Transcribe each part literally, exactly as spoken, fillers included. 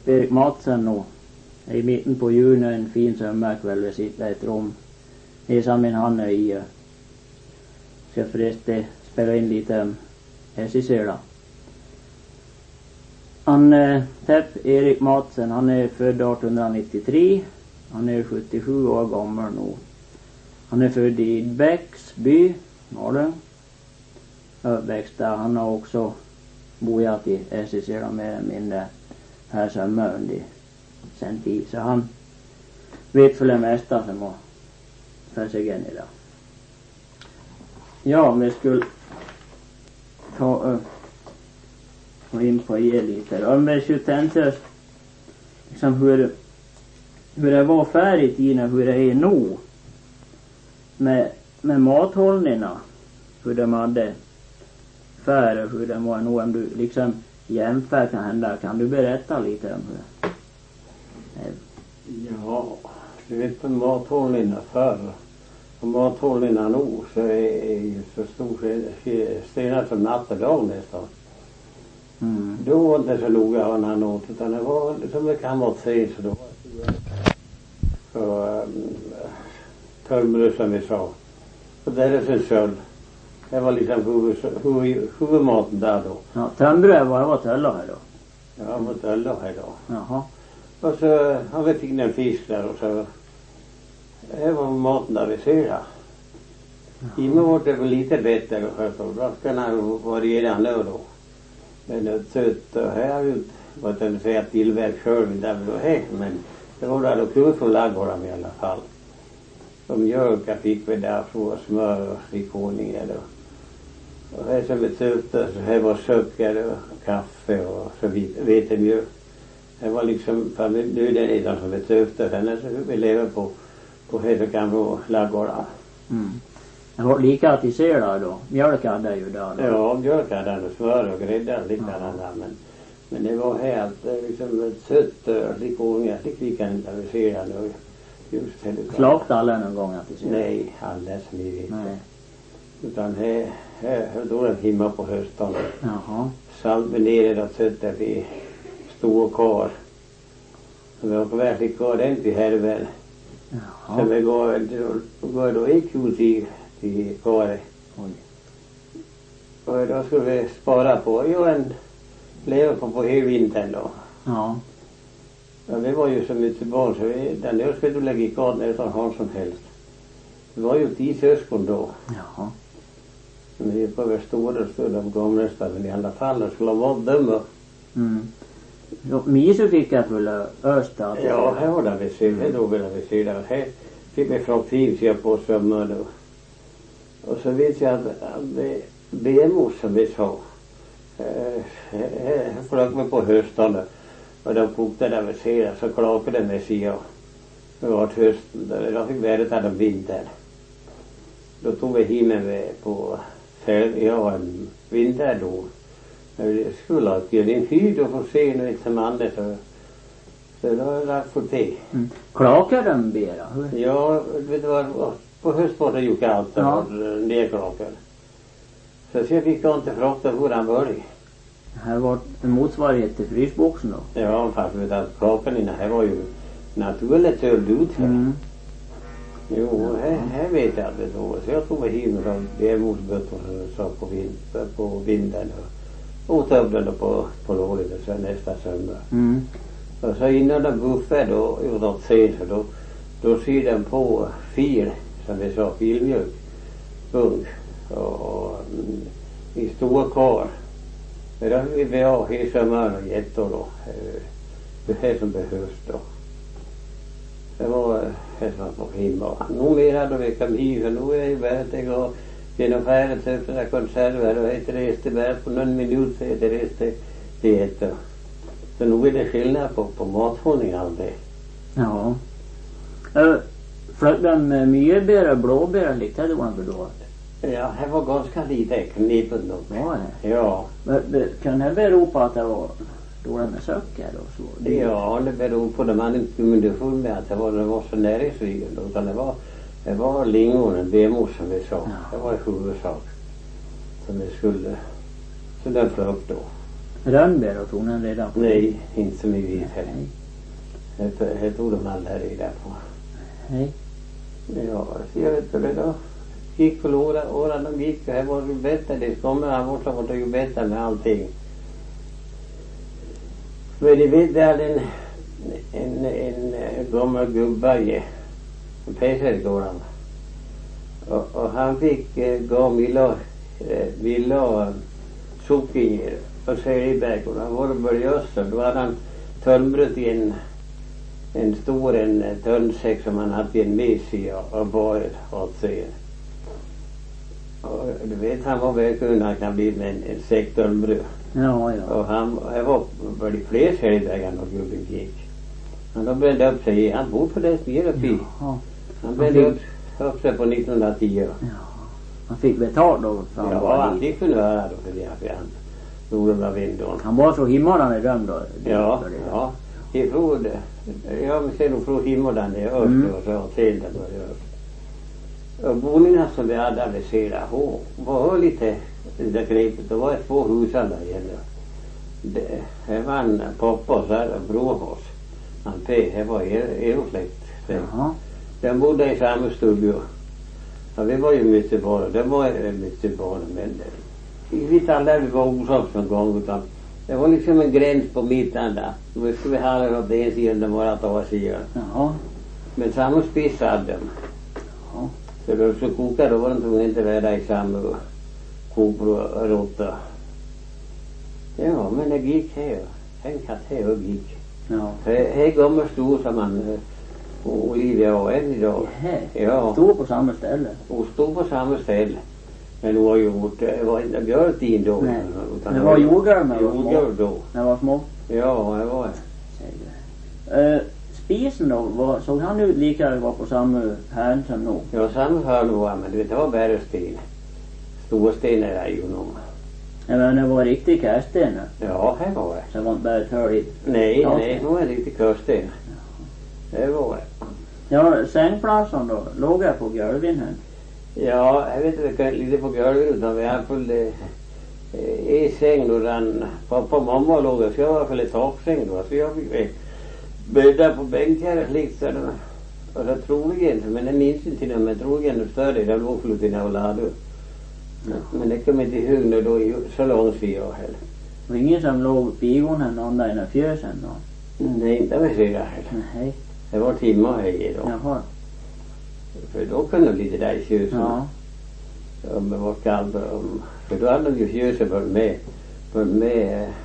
Erik Madsen och i mitten på juni en fin sommarkväll vi sitter i ett rum. Hesa min han är i. Ska förresten spela in lite om Hesisela. Han eh, Tepp Erik Madsen, han är född arton nittiotre. Han är sjuttiosju år gammal nu. Han är född i Bäcksby, Malung. Uppväxt där. Han har också bojat i Hesisela med mindre här sommar under sen tid. Så han vet för det mesta som har för sig igen idag. Ja, om vi skulle ta uh, gå in på er lite. Om vi skulle tänka liksom hur, hur det var förr i tiden och hur det är nu med, med mathållningarna. Hur de hade förr och hur det var nu. Om du liksom jämför kan hända. Kan du berätta lite om hur det? Ja, du vet på mathållningarna förr. Och mathållningarna nu så är, är ju så stor stenar som natt och dag nästan. Mm. Då var det inte så noga vad han åt, utan det var som det kan vara tre så då var det så um, tullbröd som vi sa. Och där är det köld. Det var liksom huvudmaten där då. Ja, tullbröd var det var tullor här då? Ja, det var tullor här då. Jaha. Och så har vi fick en fisk där och så det var maten där vi ser här. Imen var det väl lite bättre och då ska han variera nu då. Men det sött och här har ju varit en säga tillverk själv där vi var här. Men det var där då kul från laggården i alla fall. Som mjölka fick vi där så smör och frikoningar då. Och här som vi sötte så här var socker och kaffe och så vetemjöl. Det var liksom nödvändigheten som vi sötte. Sen så vi lever på på här så kan vi laggården. Mm. Det var lika att i Sela då. Mjölk hade ju där då. Ja, mjölk hade och smör och grädde likadant där. Men, men det var helt liksom sött och likoningar. Det kan inte vi se här nu. Slakt alla någon gång att i Sela? Nej, alldeles som vi vet. Nej. Utan här, här, här då är det himma på hösten. Jaha. Salminerade och sött där vi stod kvar. Och vi var på väg till kvar den till härven. Jaha. Så vi går, går då i kul till till kare. Oj. Och då skulle vi spara på ju en leva på på hela vintern då. Ja. Ja, vi var ju så mycket barn så vi, den där skulle du lägga i kart nästan har som helst. Det var ju tio syskon då. Jaha. Men vi var väl stora stod de gamla men i alla fall det skulle vara döma. Mm. Misu fick jag fulla östa. Ja, här var det vi ser. Här då ville vi se där. Här fick vi från Fivsia på sommar då. Och så vet jag att, att B M O som vi sa. Här flög vi på hösten. Och då kokade där vi ser. Så klakade det med sig. Det var hösten. Då fick vi äta den vintern. Då tog vi himmen på själv. Ja, en vinter då. Jag skulle ha gjort en hyd och få se nu inte som andra så, så då har jag lagt för det. Mm. Klakar den bera? Hur? Ja, vet du vad, på höst var det ju kallt och ja. nerklakar. Så jag fick inte fråga hur han var det. Här var en motsvarighet till frysboxen då? Ja, fast vet du att klakan innan här var ju naturligt öld ut för. Mm. Jo, här, här vet jag att det var. Så jag tog mig hem och det är motbötter så på, vind, på vinden och åt upp den på, på låret och så nästa söndag. Mm. Och så innan den buffade då, gjorde sen så då, då ser den på fil, som vi sa, filmjölk, bunk och, och i stora kar. Men då vill vi ha hessamör och jättor då. Det här som behövs då. Det var här som på himma. Nu mer hade vi kan hiva, nu är det värt att gå genom färdet efter att konserver och ett reste bara på någon minut så ett reste det äter. Så nu är det skillnad på, på mathållning allt det. Ja. Äh, flög den med mjöbär och blåbär lite hade man för då? Ja, det var ganska lite knipen då. Ja, det. Ja. Men kan det bero på att det var dåligt med socker och så? Det ja, det beror på att man inte kunde få med att det var, det var så näringsrikt utan det var det var lingonen, B M O som vi sa. Ja. Det var i huvudsak som vi skulle så den flög då. Rönnberg då tog den redan på? Nej, inte som vi vet här. Det, det tog de alla reda på. Nej. Ja, så jag vet inte det då. Gick för åren, åren de gick. Det var ju bättre. Det kommer han bort så var det ju bättre med allting. Men det vet jag en, en, en, en gammal gubbe i Pesargården. Och, och han fick eh, gå milla, eh, milla socker och säljeberg. Och han var började så då hade han tunnbröt i en, en stor en tunnsäck som han hade en mes i och, och bar åt sig. Och du vet han var väl kunde han kan bli med en, en säck tunnbröd. Ja, ja. Och han, han var var de fler säljebergar och gubben gick. Han då brände upp sig. Han bodde på det stället uppe i. Ja. Han brände upp, upp sig på nittonhundratio. Ja. Han fick betalt då för han Ja, var han dit. fick kunna höra då för det för han gjorde med vindorn. Han var så himlarna i Röm då? Ja, för det. ja. Ifrån, ja men sen från himlen i öst Mm. och så till det började öst. Och boningarna som vi hade aviserat, hon var lite, lite knepigt. Det var ett två hus alla igen. Det, det var en pappa och så här en bror hos. Han P, det var erosläkt. Jaha. Den bodde i samma studio. Ja, vi var ju mycket barn. Det var mycket barn. Men vi vet alla vi var osams någon gång. Utan det var liksom en gräns på mitten där. Då skulle vi ha den åt en sidan och våra två sidan. Jaha. Men samma spiss hade de. Ja. Så då så kokade då var de tvungna inte vara i samma kokbröd och råtta. Ja, men det gick här. En katt här och gick. Ja. Här går man stor som man och Olivia och än idag. Här. Ja. Stod på samma ställe. Och stod på samma ställe. Men det var ju gjort, det var inte björtin då. Nej. Utan Det var jordgård med var små. jordgård då. Det var små. Ja, det var det. Säger. Uh, spisen då, var, såg han ut lika det var på samma hörn som nu? Ja, samma hörn var men du vet, det var bärsten. Storsten är det ju nog. Ja, men det var riktigt kärsten. Ja, här var det. Så det var inte bara ett hörn i. Nej, Ja. nej, nu är det lite kursten. Det var det. Ja, sängplatsen då, låg jag på golvet här? Ja, jag vet inte vilka lite på golvet utan vi har full eh, i säng då den pappa och mamma låg och så jag var för lite taksäng då så jag fick eh, bädda på bänkar och slikt så det, och så troligen men jag minns inte till det men troligen det större det låg förut innan jag lade upp. Men det kom inte ihåg nu då i så långt för jag heller. Det var ingen som låg på igonen någon där innan fjösen då? Nej, inte vi ser det heller. Nej. Det var timmar här då. Jaha. För då kunde det bli det där i tjusen. Ja. Om det var kallt. Om, för då hade de ju tjusen på med, på med eh,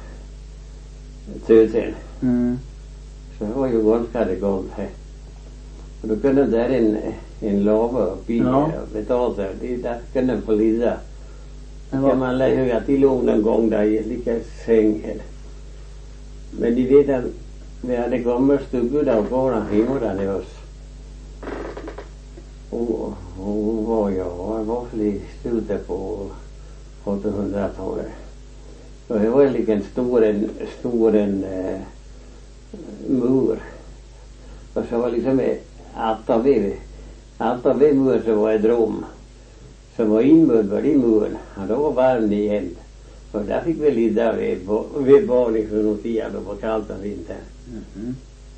tösen. Mm. Så det var ju ganska det golv här. Och då kunde där en, en lava uppe i Ja. betalt där. Det där kunde de få lida. Det Kan var, man lägga att de låg någon gång där i lika säng här. Men de vet att vi hade gamla stugor där och bara hemma där i oss. Och hon var ja, jag var i slutet på åttahundratalet. Och det var liksom en stor en, stor en eh, mur. Och så var liksom allt av det, allt av det mur så var ett rum. Som var inmurad i muren. Och då var varmt igen. Och där fick vi lida vid, vid barn från någon tid. Det var kallt av vintern. mhm.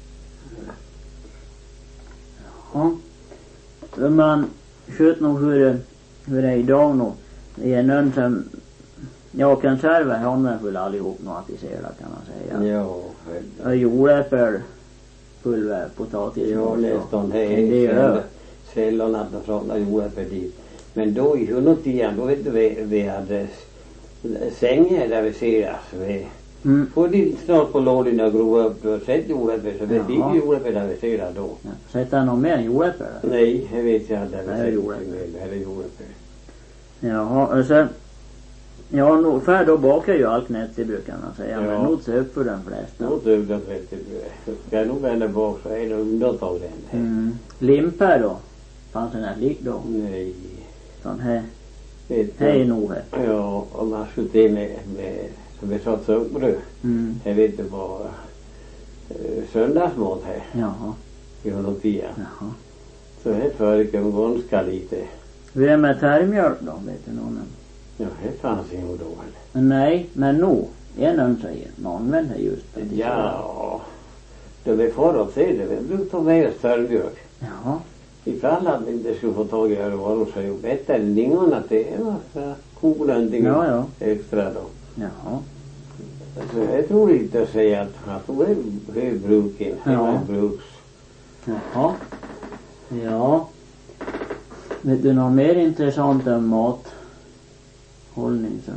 Ja. Om man sköt nog hur, hur det är idag nu. Det är någon som jag kan serva honom full allihop nu att vi ser det kan man säga. Ja, Och jordäppel full potatis. ja och så. nästan det Men det är är sällan och sådana gjorde för dit. Men då i hundratiden då vet du vi, vi hade sängar där vi ser alltså vi mm. får dit snart på lådorna och grova upp och sett jordäppel så vi Jaha. fick jordäppel där vi ser då. Ja. Sätter han någon mer än jordäppel? Nej, jag vet jag inte. Det är jordäppel. Det är jordäppel. Jaha, och sen ja, nog för då bakar ju allt knätt brukar man säga. Ja. Men nog så upp för den flesta. Nog duger det vet du. Ska jag nog vända bak så är det undantag den. Mm. Limper då? Fanns det något lik då? Nej. Sån här. Vet Här är du. nog här. Ja, om man skulle det med, med som vi sa sörbröd. Mm. Jag vet inte vad uh, söndagsmat här. Jaha. I hundratiden. Jaha. Så här förekom ganska lite. Hur är det med termjölk då? Vet du någon? Ja, det fanns ju då. Eller? Men nej, men nu. en ömsäger. Någon vänner just det. Ja, då vi får att se det. Vi brukar ta med oss störmjölk. Ja. Ifall att vi inte skulle få tag i det var så ju bättre än ingen att det är massa kolönting Ja, ja. extra då. Jaha. Så jag tror inte att säga att, att det är, är bruken. Ja. Är bruks. Jaha. Ja. Vet du något mer intressant om mathållning som?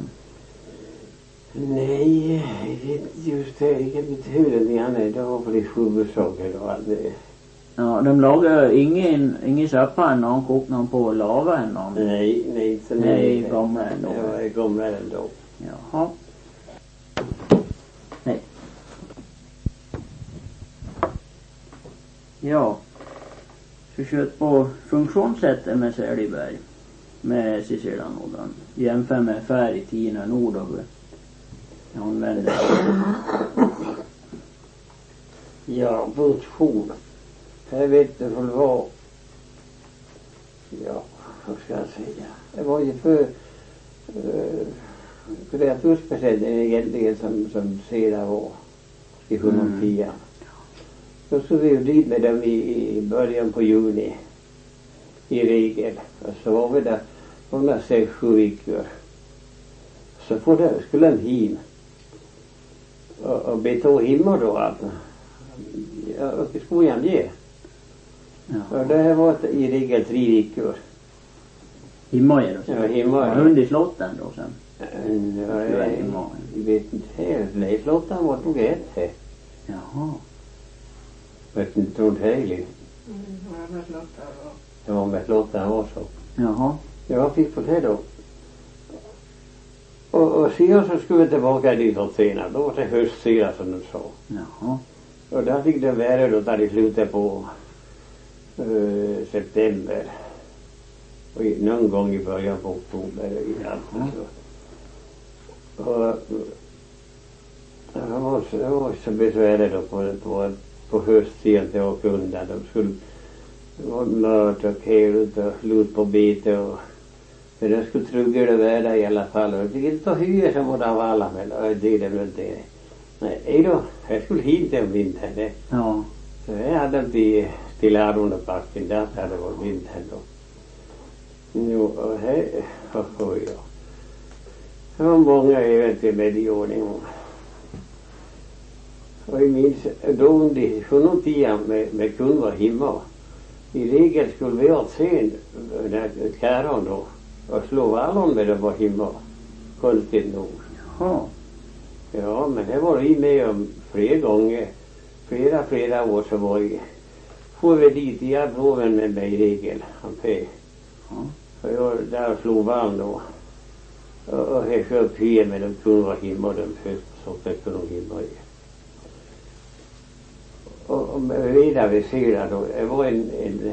Nej, jag vet just det. Jag vet inte hur det är. Det var för det huvudsaker då. Det... Ja, de lagar ingen, ingen soppa än någon kokar någon på lava än någon. Nej, nej, inte så nej. Nej, gamla ändå. Ja, jag gamla ändå. Jaha. Nej. Ja. Så kört på funktionssättet med Säljeberg. Med Sicilianoddan. Jämför med färg Tina Nord och ja, hon vänder. Ja, funktion. Jag vet inte vad det var. Ja, vad ska jag säga. Det var ju för uh, kreatursbesättningen egentligen som, som sedan var i hundratio. Mm. Då skulle vi ju dit med dem i, i början på juni. I regel. Och så var vi där under sex, sju veckor. Så får det, skulle en him. Och, och betå himma då att ja, och det skulle han ge. Ja. Och det här var i regel tre veckor. Himma är det? Ja, himma är det. Hund i slotten då sen? Ja, jag, jag vet inte helt. Nej, slotten var nog ett här. Jaha. Vet inte, tror inte heligt. Mm, det var med slotten då. Det var med slotten också. Jaha. Jag fick på det då. Och, och sedan så skulle vi tillbaka dit och senare. Då var det höstsyra som de sa. Jaha. Och där fick det vara då där i slutet på uh, september. Och i, någon gång i början på oktober i allt. Mm. Så. Och det var, det var så besvärligt då på, på, på hösttiden till att kunna. De skulle vara mört och kelut och lut på bete och men de skulle trugga det värda i alla fall. Och det gick inte att hyra som var av alla men det är det väl det. Nej då, jag skulle hit den vintern det. Ja. Så jag hade inte till Arundabacken, där hade det varit vintern då. Jo, och här, och, och ja. Det var många äventyr med i ordning. Och jag minns, då under hundratio med, med kund var hemma. I regel skulle vi ha sen när käran då. Och slå vallon med det var hemma. Konstigt nog. Jaha. Ja, men det var vi med om flera gånger. Flera, flera år så var vi. Får vi dit i Arvåven med mig i regel. Han pej. Ja. Och jag där slog vallon då. Och, och jag köpte fyra med de kunde vara hemma och de först så fick de hemma i. Och, och vidare vi ser då. Det var en... en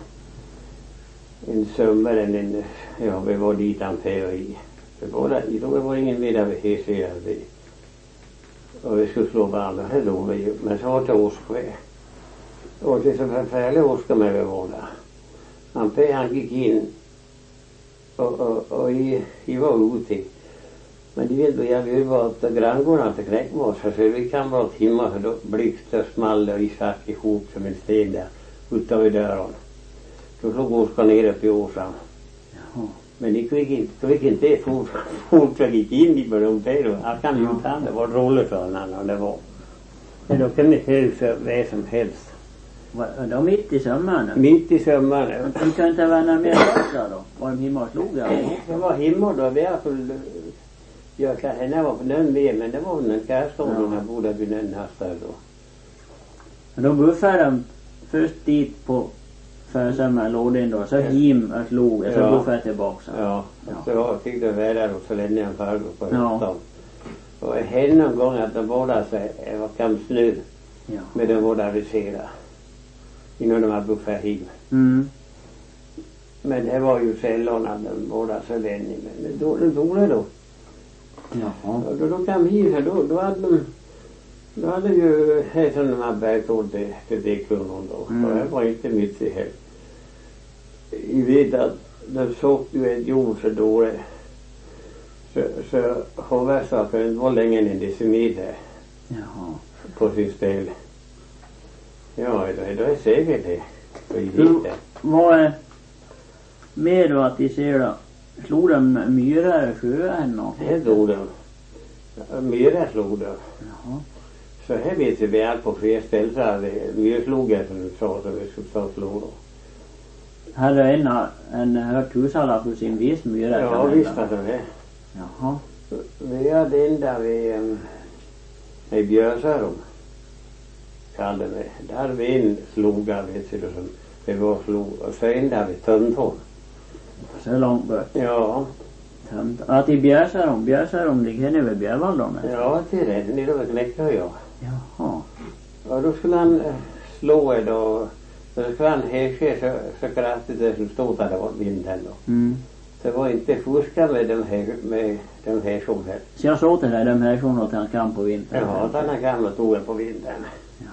en sommar en, en ja vi var dit han pej i. Det var där, då var ingen vidare vi ser det. Och vi skulle slå varandra, det låg vi ju. Men så var det årskväg. Och det är så förfärligt årska med vi var där. Han pej han gick in. Och, och, och i, i var ute. Men det vet du, jag vill vara att granngården till knäckmåsar. Så vi kan vara timmar så då blixtar small och i satt ihop som en sten där. Utav dörren. Då slog årskan ner upp i åsan. Jaha. Men det gick inte, det gick inte fort, fort jag gick in i med de där. Han kan ju inte han, det var roligt för honom och det var. Men då kan det hög för vad som helst. Var de mitt i sommaren? Mitt i sommaren. De kan inte vara mer borta då? Var de hemma och slog där? Det var hemma då, vi har full... Jag kan henne var på den med, men det var en kärstånd när bodde vid den här stället då. Men då buffade de först dit på församma låden då, så him och slog, och så ja. buffade tillbaka. Så. Ja, och så ja. Fick det vara där och så länge en fargo på ja. höstan. Och det hände någon gång att de båda sig, det var kam snö, ja. med de båda visera. Innan de hade buffat him. Mm. Men det var ju sällan att de båda så länge, men då, då, då, då. Jaha. Och då, då kam him här, då, då hade de, då hade ju här som de hade bergtål till, till det kunden då. Mm. Och det var inte mycket här. Jag vet att de såg ju ett jord så dåligt. Så, så hovsaken var länge en decimeter. Jaha. På sin ställ. Ja, det, det är säkert det. Du, vad är med då att de ser då? Slog de myrar i sjöen? Det slog de. Myrar slog de. Jaha. Så här vet vi allt på fler ställen så hade myrslogar som du sa så vi skulle ta slå då. Hade en, en hört hushålla på sin vis myra? Ja, visst hade det. Jaha. Vi hade en där vi um, i Björsörum. Kallade vi. Där hade vi en sloga vet du som det var slog. Och så en där vid Tömtorn. Så långt bort? Ja. Tömt. Att i Björsörum, Björsörum ligger henne vid Björvaldon? Ja, till det. Ni då vet läckte jag. Jaha. Och då skulle han äh, slå er då. Så skulle han häsche så, så kraftigt det som stod där det var vinden då. Mm. Det var inte fuska med de här, med de här som här. Så jag såg till dig de här som åt han kan på vintern? Ja, den här gamla tog jag på vintern.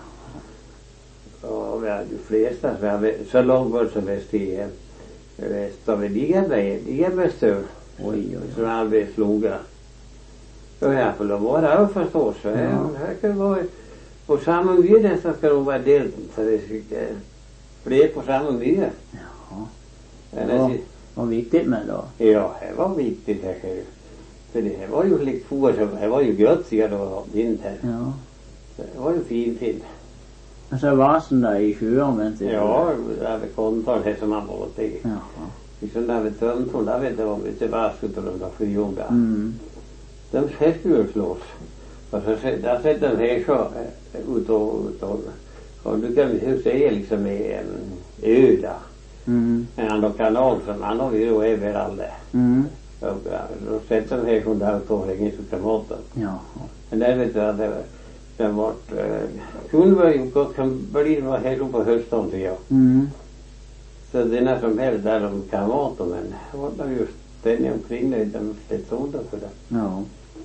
Ja. Och vi hade ju flesta, så, vi hade, så långt bort som väst i väst av Digaberg, Digabergstur. Oj, oj, oj. Som aldrig sloga. Och här får de vara och förstås. Så här, Ja. här kan vara på samma myr så ska de vara delt. Så det ska bli på samma myr. Jaha. Ja. Vad viktigt med då? Ja, det var viktigt det här. För det här var ju lite få som, det var ju götsiga då vintern. Ja. Det var ju fint fint. Och så vasen där i sjuan vänster? Ja, där vid kontor här som man var i. Jaha. Liksom där vid Tömtorn, där vet jag om vi inte vas utav de där skyjorda. Mm. De här skulle ju slås. Och så där sätter de här så ut och ut och och du kan ju säga liksom med öda. Mm. En annan kanal som andra vill ju överallt. Mm. Och då sätter de här som där och tar ingen så maten. Jaha. Men där vet jag att det var det var eh, kunde vara ju gott kan bli det var här på hösten till jag. Mm. Så det är när som helst där de kan maten men det var där just den omkring det de släppte undan för det. Ja.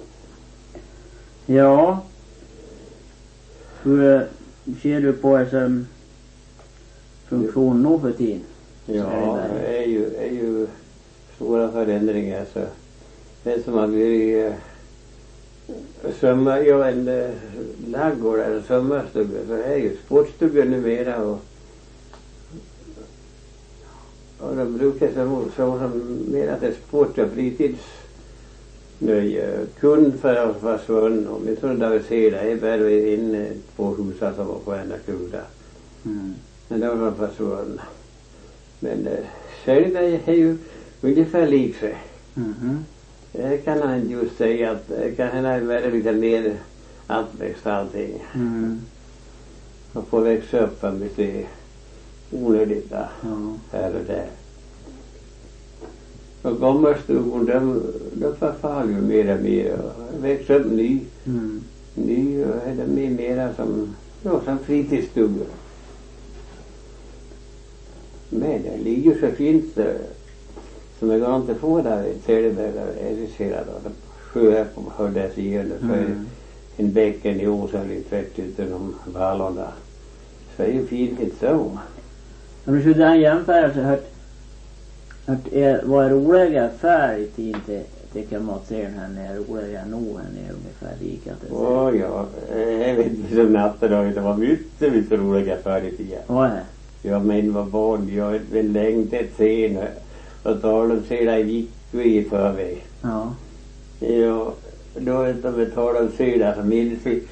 Ja. Hur eh, ser du på en som funktion nu för tiden? Ja, det är ju, är ju stora förändringar så det är som att vi eh, sömmar, ja en eh, laggård eller sömmarstuga så är ju sportstuga numera och och de brukar så, så som mer att det är sport och fritidsnöje kund för att vara svunn och min sån där vi ser det är bara in på huset som var på ena kuda. Mm. Men det var för svunn. Men eh, sen är ju ungefär lik sig. Mhm. Det kan han inte just säga att det kan hända vara lite mer antväxt allting. Mm. Och få växa upp en lite onödigt där, Ja. här och där. Och gammalstugan, de, de förfall ju mer och mer och växer upp ny, Mm. ny och är de mera som, ja, som fritidsstugor. Men det ligger så fint där, som jag går inte få där i Teleberg där är det sedan då. Sjö på höjda sidan så är det en bäcken i Åsa lite tvätt utom Vallonda. Så är det ju fint inte så. Om du skulle ha en jämförelse hört att är, vad är roligare förr i tiden till, till klimatserien här när roligare nu än är ungefär lika till sig? Åh ja, jag vet inte som natten då, det var mycket, mycket roligare förr i tiden. Vad är? Jag men var barn, jag vill längta sen och tala om sig i vickor i förväg. Ja. Ja, då vet de att tala om sig där så minns vi.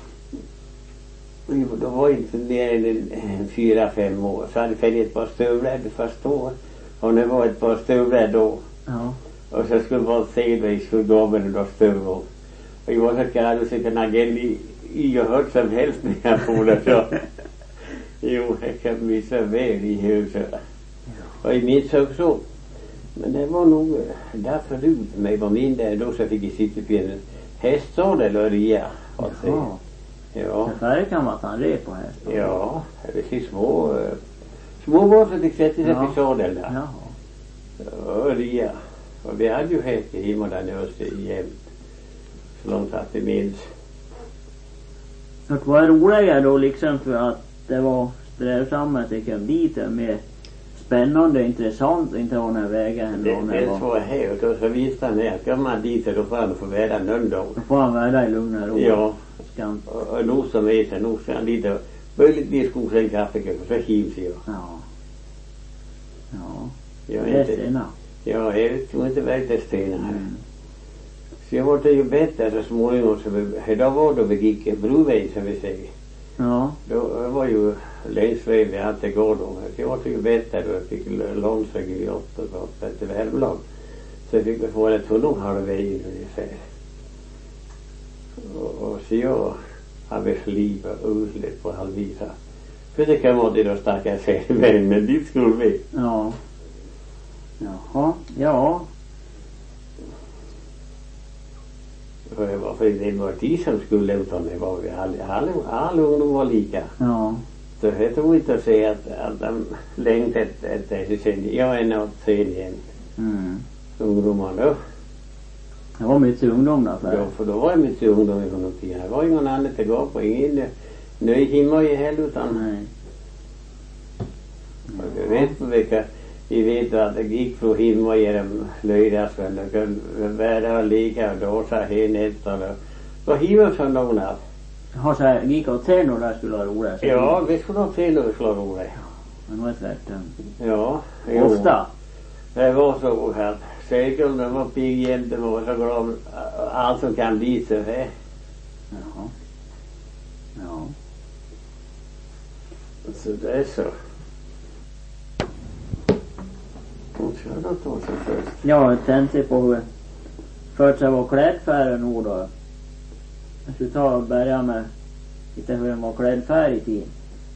Då var inte mer än en, en fyra, fem år. Så hade jag fällt ett par stövlar det första år. Och det var ett par stövlar då. Ja. Och så skulle man se det i skolgången och då stövlar. Och jag var så kall så kan agent i, i och hört som helst när jag på det så. Jo, jag kan missa väl i huset. Och i minns också. Men det var nog där förut mig var mindre då så fick jag sitta på en hästsadel och ria. Jaha. Ja. Så förr kan man att han red på häst då? Ja, det är små uh, små var så fick sätta sig Ja. på sadel där. Jaha. Och ria. Och vi hade ju häst i himlen där nere jämt. Så långt att det minns. Och vad är roligare då liksom för att det var strävsamt att det kan bli det med spännande och intressant att inte ha den här vägen ändå. Det, det är så här och då så visste han att ska man dit då får han få väda någon dag. Då får han väda i lugn och ro. Ja. Ska han... Och, och nu som vet jag, nu ska han dit och möjligtvis skog en kaffekopp och så hivs jag. Ja. Ja. Jag Det är är inte, stenar. ja, jag tror inte väl det är stenar här. Mm. Så jag var det ju bättre så småningom så vi, då var då vi gick broväg som vi säger. Ja. Då var ju länsväg vi hade gårdom. Så jag var det ju bättre då jag fick lånsväg i åtta och så till Värmland. Så fick vi få det tunnel halva vägen ungefär. Och, och så jag hade slivat usligt på halvvisa. För det kan vara det då stackars färgvägen, men dit skulle vi. Ja. Jaha. Ja. Och det var för det var de som skulle utan det var vi alla, alla, alla ungdomar var lika. Ja. Så jag tror inte att säga att, att de längtade efter det sen. Jag är nog sen igen. Mm. Ungdomarna då. Det var mycket ungdom där för. Ja, för då var jag mycket ungdom i någon tid. Det var ingen annan att gå på. Ingen nöjhimmar i heller utan. Nej. Och jag vet på vilka. Vi vet att det gick från himmar genom löjdagsvän. Det kunde vara lika och då så här nästan. Så himmar från någon av. Har så här, gick och till några där skulle ha roligt. Ja, vi skulle ha till och slå roligt. Men vad är det värt? Ja. Ofta. Det var så här. Säkert det var pigg jämte var så glad. Allt som kan bli så här. Jaha. Ja. Så det är så. Och så har det då så först. Jag tänkte på hur först jag var klädfärg nog då. Jag skulle ta och börja med lite hur den var klädfärg i tiden.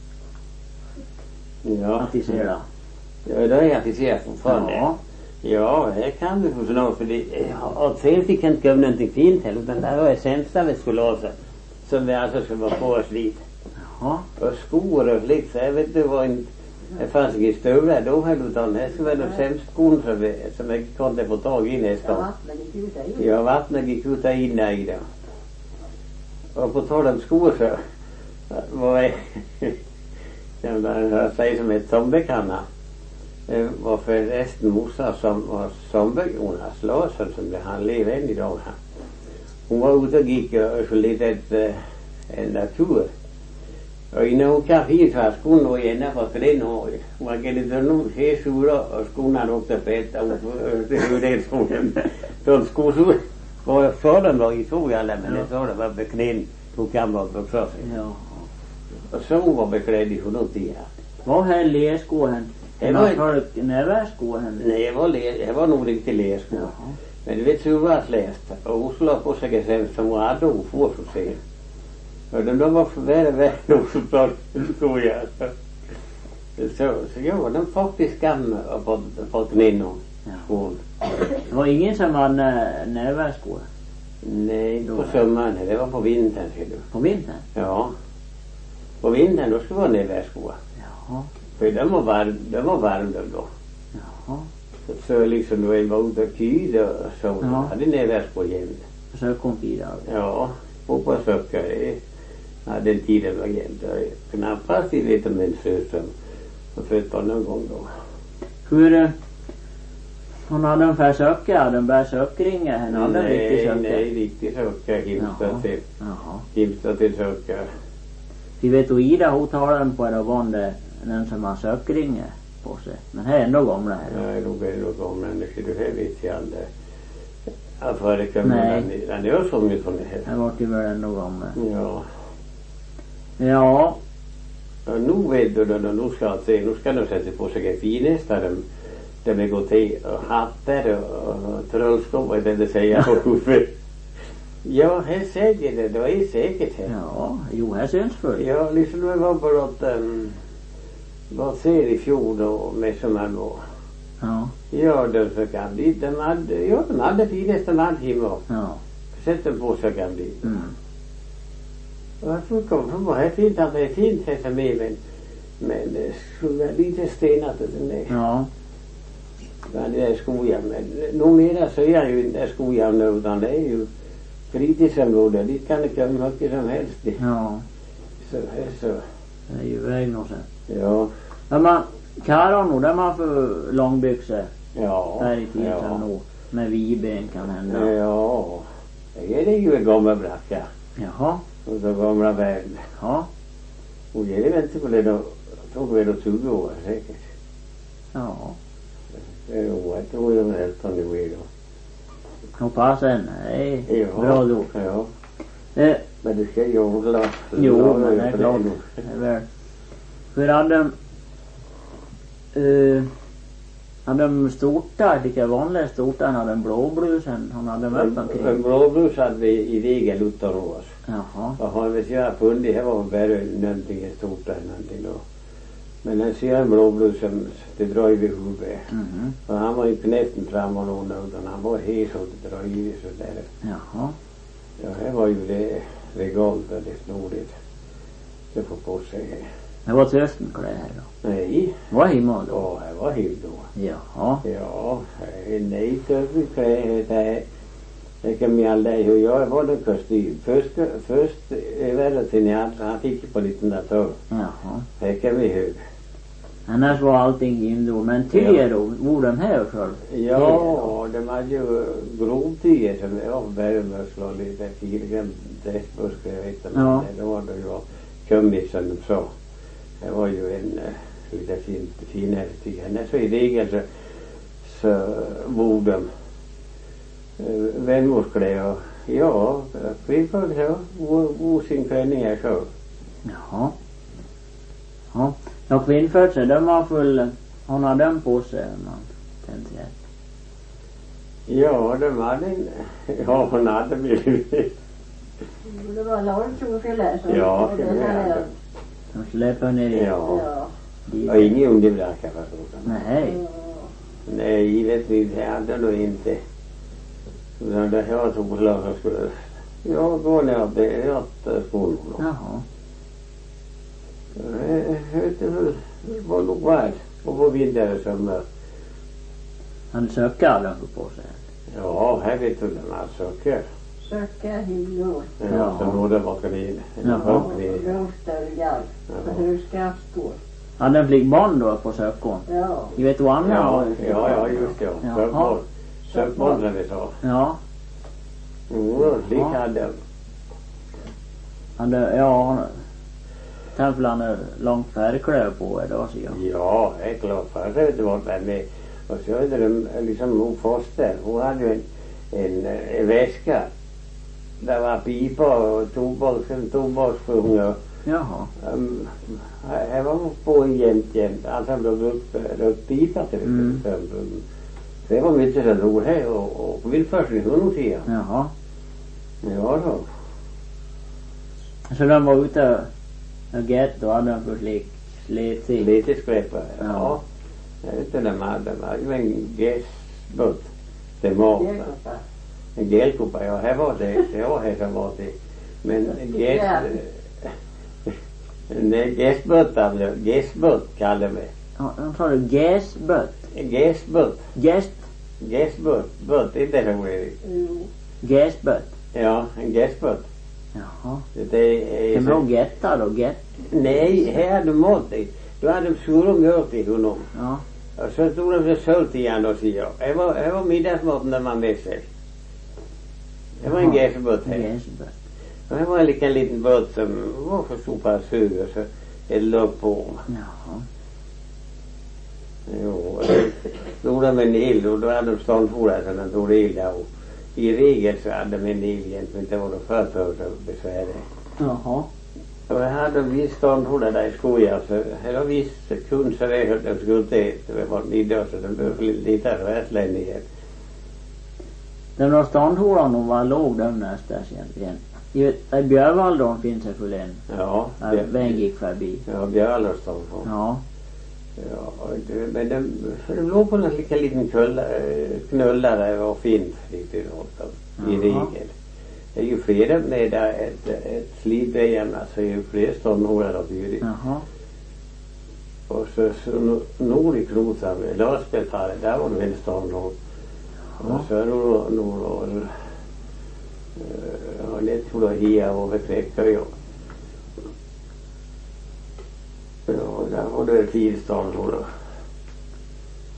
Ja. Att vi ser det. Ja, det är att vi ser fortfarande. Ja. Ja, det kan du få snart för det. Och sen fick jag inte göra någonting fint heller utan det var det sämsta vi skulle ha sig. Som vi alltså skulle vara på oss lite. Jaha. Och skor och lite så jag vet inte vad en. Det fanns inga stövlar då heller utan det skulle vara de sämsta skon som, vi, som jag kunde få tag i nästan. Ja, vattnet gick ut där inne. Ja, vattnet gick ut där inne i det. Och på tal om skor så var jag, jag säger som ett sombekanna. Det var förresten morsa som var sombe, Jonas Larsson som han lever än idag. Hon var ute och gick och så lite ett, en natur. Och innan hon kan hit så skon och gärna för den år. Man kan inte nog se sura och skorna åkte på ett och hur det är skonen. Så skor och så den var i två alla men det så det var beklädd på kammaren på krossen. Ja. Och så hon var beklädd i hundratio. Vad här lerskoen? Det var var folk närvärskoen. Nej, jag var, le, jag var nog riktigt läskor. Jaha. Men du vet hur jag var läst. Och hon skulle ha på sig sen som hon hade hon får så se. Och de var för värre värre och så tar skor jag. Så, så jag var den faktiskt gammal och fått, fått ner skon. Det var ingen som var närvärskoen Nej, på sommaren. Det var på vintern ser du. på vintern? Ja. På vintern då skulle det vara närvärskor. Jaha. För de var varm, de var varm då. Jaha. Så, så liksom då jag var ute och kyd och så Ja. hade närvärskor jämt. Så kom fyra. Ja, och på sökare. Ja, den tiden var jämt. Knappast i vet om en söt som har fött på någon gång då. Hur hon hade en fär söka, hade en bär sökringa, henne hade en riktig Nej, söka. nej, riktig söka. Himsta Jaha. till, Jaha. himsta till söka. Vi vet att Ida hon talade på det var det den som har sökringa på sig. Men här är ändå gamla här. Nej, nog är det nog om människor. Det här vet jag aldrig. Ja, för det kan man Nej. den gör så mycket från det här. Här var det väl ändå gamla. Ja. Ja. Och nu vet du då, nu ska jag se, nu ska de sätta på sig en finesta. De, de vill gå till och hattar och, och trollskap och det säger jag. Ja, här säger det, det är säkert här. Ja, jo här syns för. Ja, liksom det var bara att um, vad ser i fjol då med som man var. Ja. Ja, de så kan bli, de hade, ja, de hade finaste mantimmar. Ja. Sätt dem på så kan bli. Mm. Och jag tror kom från här fint att det är fint här som är men men det skulle vara lite stenat och den där. Ja. Men det är skojan. Men numera så är jag ju inte skojan nu utan det är ju fritidsområde. Dit kan det komma mycket som helst. Ja. Så här så. Det är ju väg någonstans. Ja. Men man, Karon och de har för långbyxor Ja. här i tiden Ja. nog. Med viben kan hända. Ja. Det är det ju en gammal bracka. Jaha. Och så gamla värld. Ja. Och det är inte på det då. Tog vi då tjugo år säkert. Ja. Jo, jag tror de helt han nu är då. Hoppas en. Nej. Ja. Bra då. Ja. Eh, Men du ska ju odla. jo, men det är klart. Det är väl. Hur hade de... Uh, hade de stortar, lika vanliga stortar, han hade en blåblusen, han hade en öppen En kring. blåbrus hade vi i regel utan oss. Jaha. Och har vi så funnit, det var bara någonting stort eller någonting då. Men den ser en blåblusen, det drar ju vid huvudet. Mhm. Och han var inte nästan framåt utan han var helt så det drar ju så där. Jaha. Ja, det var ju det regalt och det snodigt. Det får på sig. Det var tösten på det här då. Nej. Vad himmel då? Ja, det var helt då. Jaha. Ja, nej, så vi krävde det. Det kan vi aldrig hur jag var den kostym. Först, först väl till när han fick på lite natur. Jaha. Det kan vi höra. Annars var allting indoor. Men tyger då, var den här själv? Ja, de hade ju grovtyger som jag värmer och slår lite tidigare. Träskbuskar, jag vet inte. Ja. Det var det ju kummit som de sa. Det var ju en uh, lite fint, finare tyg. Men så i regel så, så var de uh, vänmorskläder. Ja, kvinnor så. Var sin klänningar så. Jaha. Ja. Ja, kvinnfödsel, de var full. Hon hade den på sig. Man tänkte jag. Ja, de hade en... Ja, hon hade blivit... Det var långkjolfyllare som Ja, och den det här är De släpper ner i. Ja. Ja. dit. Och ingen underbracka förstås. Nej. Nej, givetvis hade nog inte. Utan det här tog slag så skulle jag gå ner och be åt skolan. Jaha. Det var nog värt att gå vidare som... Han söker den på sig. Ja, här vet du när man söker. Söka himmel. Ja, Ja. så nådde var kanin. Jaha. Rostöljar. Ja. Hur skaftor. Hade en flickbarn då på sökon? Ja. Du vet vad Anna Ja, var? ja, ja, just det. Jaha. Sökmål. Sökmål som vi sa. Ja. Mm, lik hade. Hade, ja, han... Tänk han är långt färgkläder på idag, så jag. Ja, det är klart. Först har det varit med. Och så hade de liksom hon foster. Hon hade ju en, en, en väska. Där var pipa och tobak, tobaksfångar. Jaha. Um, här var hon på jämt, jämt. Alltså de blev upp, upp pipa till Mm. exempel. Så det var mycket så roligt här och, och vill först i hundra. Jaha. Ja då. Så de var ute och gett och hade de för slik slet sig. Lite skräpare. Ja. Ja. Ja. Jag vet inte när man det var ju en gästbutt. Det var Jäklar. en gelkopa. Ja, här var det. Det var här som var det. Men gäst... Nej, gästbutt alltså. Gästbutt kallar vi. Ja, de sa du gäsbött. Gästbutt. Gäst. Gästbutt. Butt, inte det Erik. Jo. Gäsbött. Ja, en gästbutt. Jaha. Det är... Kan man getta då? Gett. Nej, här hade de mat i. Då hade de sur och mjölk i honom. Ja. Och så stod de så salt igen och säger jag. Det var, det var middagsmaten när man med sig. Det var en gästbutt här. Gäsbött. Och det var en liten liten båt som var för så pass hög och så det låg på. Jaha. Jo, och då tog de en ild och då hade de ståndfårat så de tog ild där. Och i regel så hade de en ild egentligen inte var de förfört och besvärade. Jaha. Och jag hade viss ståndfårat där i skogen så det var viss kund så det att de skulle inte äta. Det var middag så de behövde lite rättländighet. Den där ståndhålan de var låg de nästan egentligen. I Björvall de finns det full en. Ja, Där vägen gick förbi. ja, Björlar ståndfårat. Ja. Ja, det, men de, de låg på någon lika liten knullare, knullare och fint lite åt i Jaha. regel. Det är ju flera med där ett, ett slidvägen, alltså ju fler ståndhålare har blivit. Jaha. Och så, så nord i Krosan, Lösbältare, där var det väl ståndhål. Ja. Och så nord nord och ja, det tror jag här och vid Kräcköj. Ja, där var det tio ståndhål.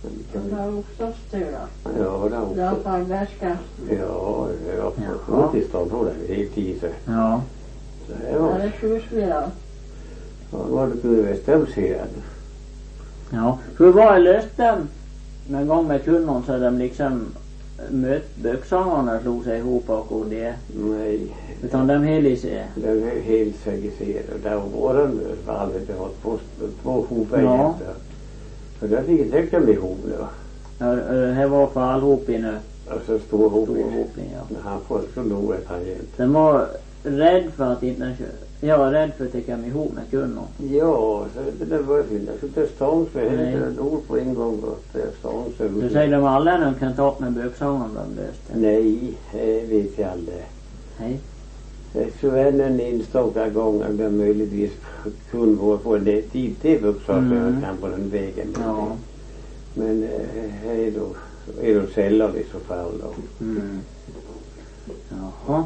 De har också störa. Ja, det har också. Japan väska. Ja, det var faktiskt de tror det helt i sig. Ja. Så det var. Det är sjuspelare. Ja, var det kunde vi stämserad. Ja. Hur var det löste en gång med kunden så de liksom mött böksångarna slog sig ihop och det? Nej. Utan de hela sig? De är helt säkerserade. Där var våran valvet det har på två hovar ja. efter. Så där fick jag täcka med ihop då. Ja, det var för allhop inne. Alltså stor hop. Stor hop, ja. Men han får så nog ett han hjälpt. Den var rädd för att inte jag var rädd för att täcka mig ihop med kunden. Ja, så det var fint. Jag skulle stångs med henne till ord på en gång och stångs. Så säger de alla när de kan ta upp med böksången de löste? Nej, det vet jag aldrig. Nej. Så är det en enstaka gång att det möjligtvis kunde vara på en tid till böksången mm. kan på den vägen. Ja. Men äh, är då är då sällan i så fall då. Mm. Jaha.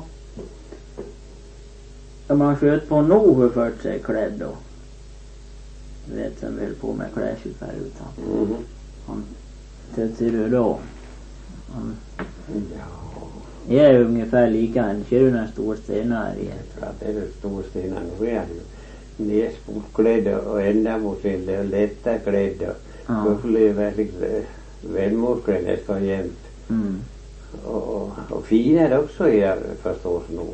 Om man sköt på nog hur fört sig klädd då? Du vet som väl på med klädselfärg utan. Mm. Han ser du då? Han ja. är ungefär lika en kyrna stor stenar i. Ja, det är det stor stenar. Nu är han ju nersportklädd och ändamålsenlig och lätta klädd. Ja. Då får det verkligen välmålsklädd nästan jämt. Mm. Och, och, och fin är det också är förstås nog.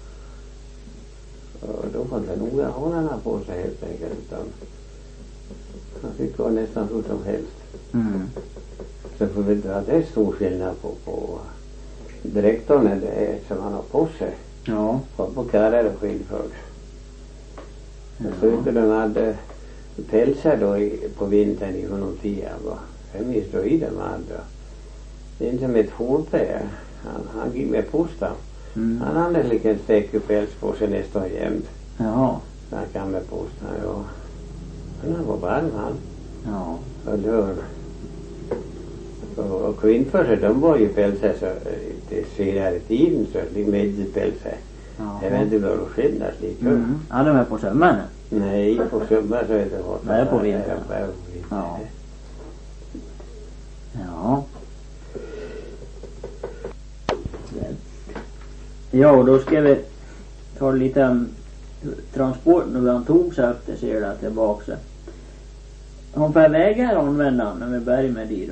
Och då får inte nog ha den på sig helt enkelt. Utan han fick gå nästan hur som helst. Mm. Så får vi inte ha det stor skillnad på, på dräkterna det är som han har på sig. Ja. På, på karrar och skinnförd. Ja. Så inte de hade pälsar då i, på vintern i honom tio. Jag minns då i dem hade. Det är inte med ett hårträ. Han, han gick med postan. Mm. Han hade lika en stäckpäls på sig nästan jämt. Jaha. Han kan med postan, ja. Men han var varm han. Ja. Och då och, och kvinnförser, de var ju pälsar så det senare i tiden så lite medjepälsar. Jag vet inte vad de skillnad lite. Mm. Ja, de är på sömmarna. Nej, på sommar så är det hårt. Det är på vintern. Ja. Ja. Ja, och då ska vi ta lite um, transporten och han tog sig efter ser det tillbaka sig. Hon på vägar använda när vi börjar med det då?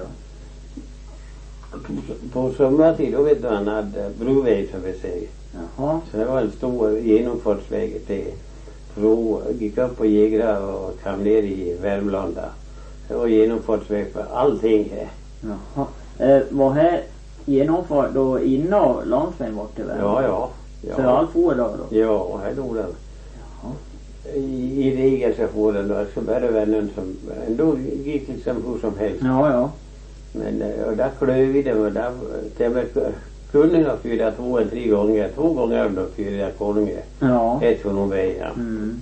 På sommartid då vet du han hade broväg som vi säger. Jaha. Så det var en stor genomfartsväg till Bro, gick upp på Jägra och kom ner i Värmland där. Det var genomfartsväg för allting här. Jaha. Eh, var här genomfart då innan landsvägen bort till Värmland? Ja, ja. ja. Så allt får då då? Ja, här låg den. Jaha. I, i regel så får den då, så bara vännen som ändå gick liksom hur som helst. Ja, ja. Men och där klöv vi dem och där till med kunde jag fyra två eller tre gånger. Två gånger om de fyra gånger. Ja. Ett från någon väg. Ja. Mm.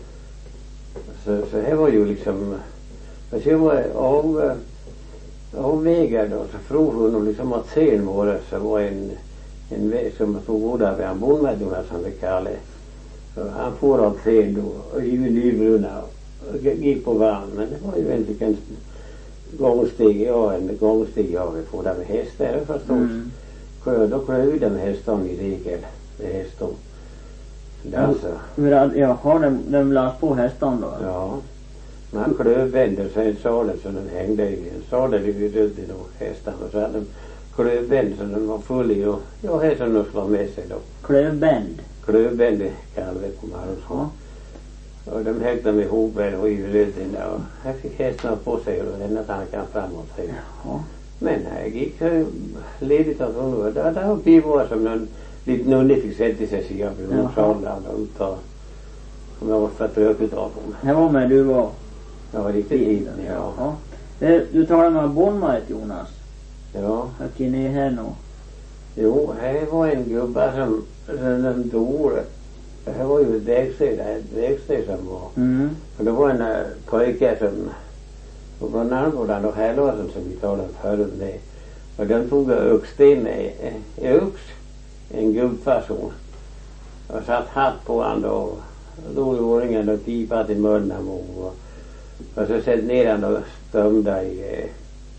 Så, så här var ju liksom och så var av avvägar då så från honom liksom att sen var det så var en en väg som stod där vid en bondmedlemmar som vi kallar det. Så han får av träd då och i nybrunna och gick på varm. Men det var ju väldigt en gångsteg, ja en gångsteg ja vi får där med hästar förstås. Mm. Då klövde med hästarna i regel med hästar. Alltså. Ja, har de, de lagt på hästarna då? Ja. Man klövvände sig en sadel så den hängde i en sadel i runt i då hästarna. Och så hade de klövbänd så den var full i och ja, hästarna slår med sig då. Klövbänd? Klövbänd kallar på Maros. Ja. Och de hängde dem ihop och i runt i där. Och här fick hästarna på sig och den att han kan framåt sig. Ja. Men här gick ledigt av honom. Där, där var bivåra som någon lite nunnig fick sätta sig sig upp i sadlarna och ta om jag var för att röka av honom. Här var med du var? Jag var riktigt liten, ja. Ja. Det, du talar med bondmaret Jonas? Ja. Jag känner ni här nu? Jo, här var en gubbe som den dog. Det var ju ett vägsteg, ett vägsteg som var. Mm. Och det var en uh, pojke som och var närmare och hälåsen som vi talade förut med. Och den tog öksten med i öks, en gubbfason. Och satt hatt på han då. Och då gjorde ingen och pipat i munnen och, och så sett ner han och stömde i,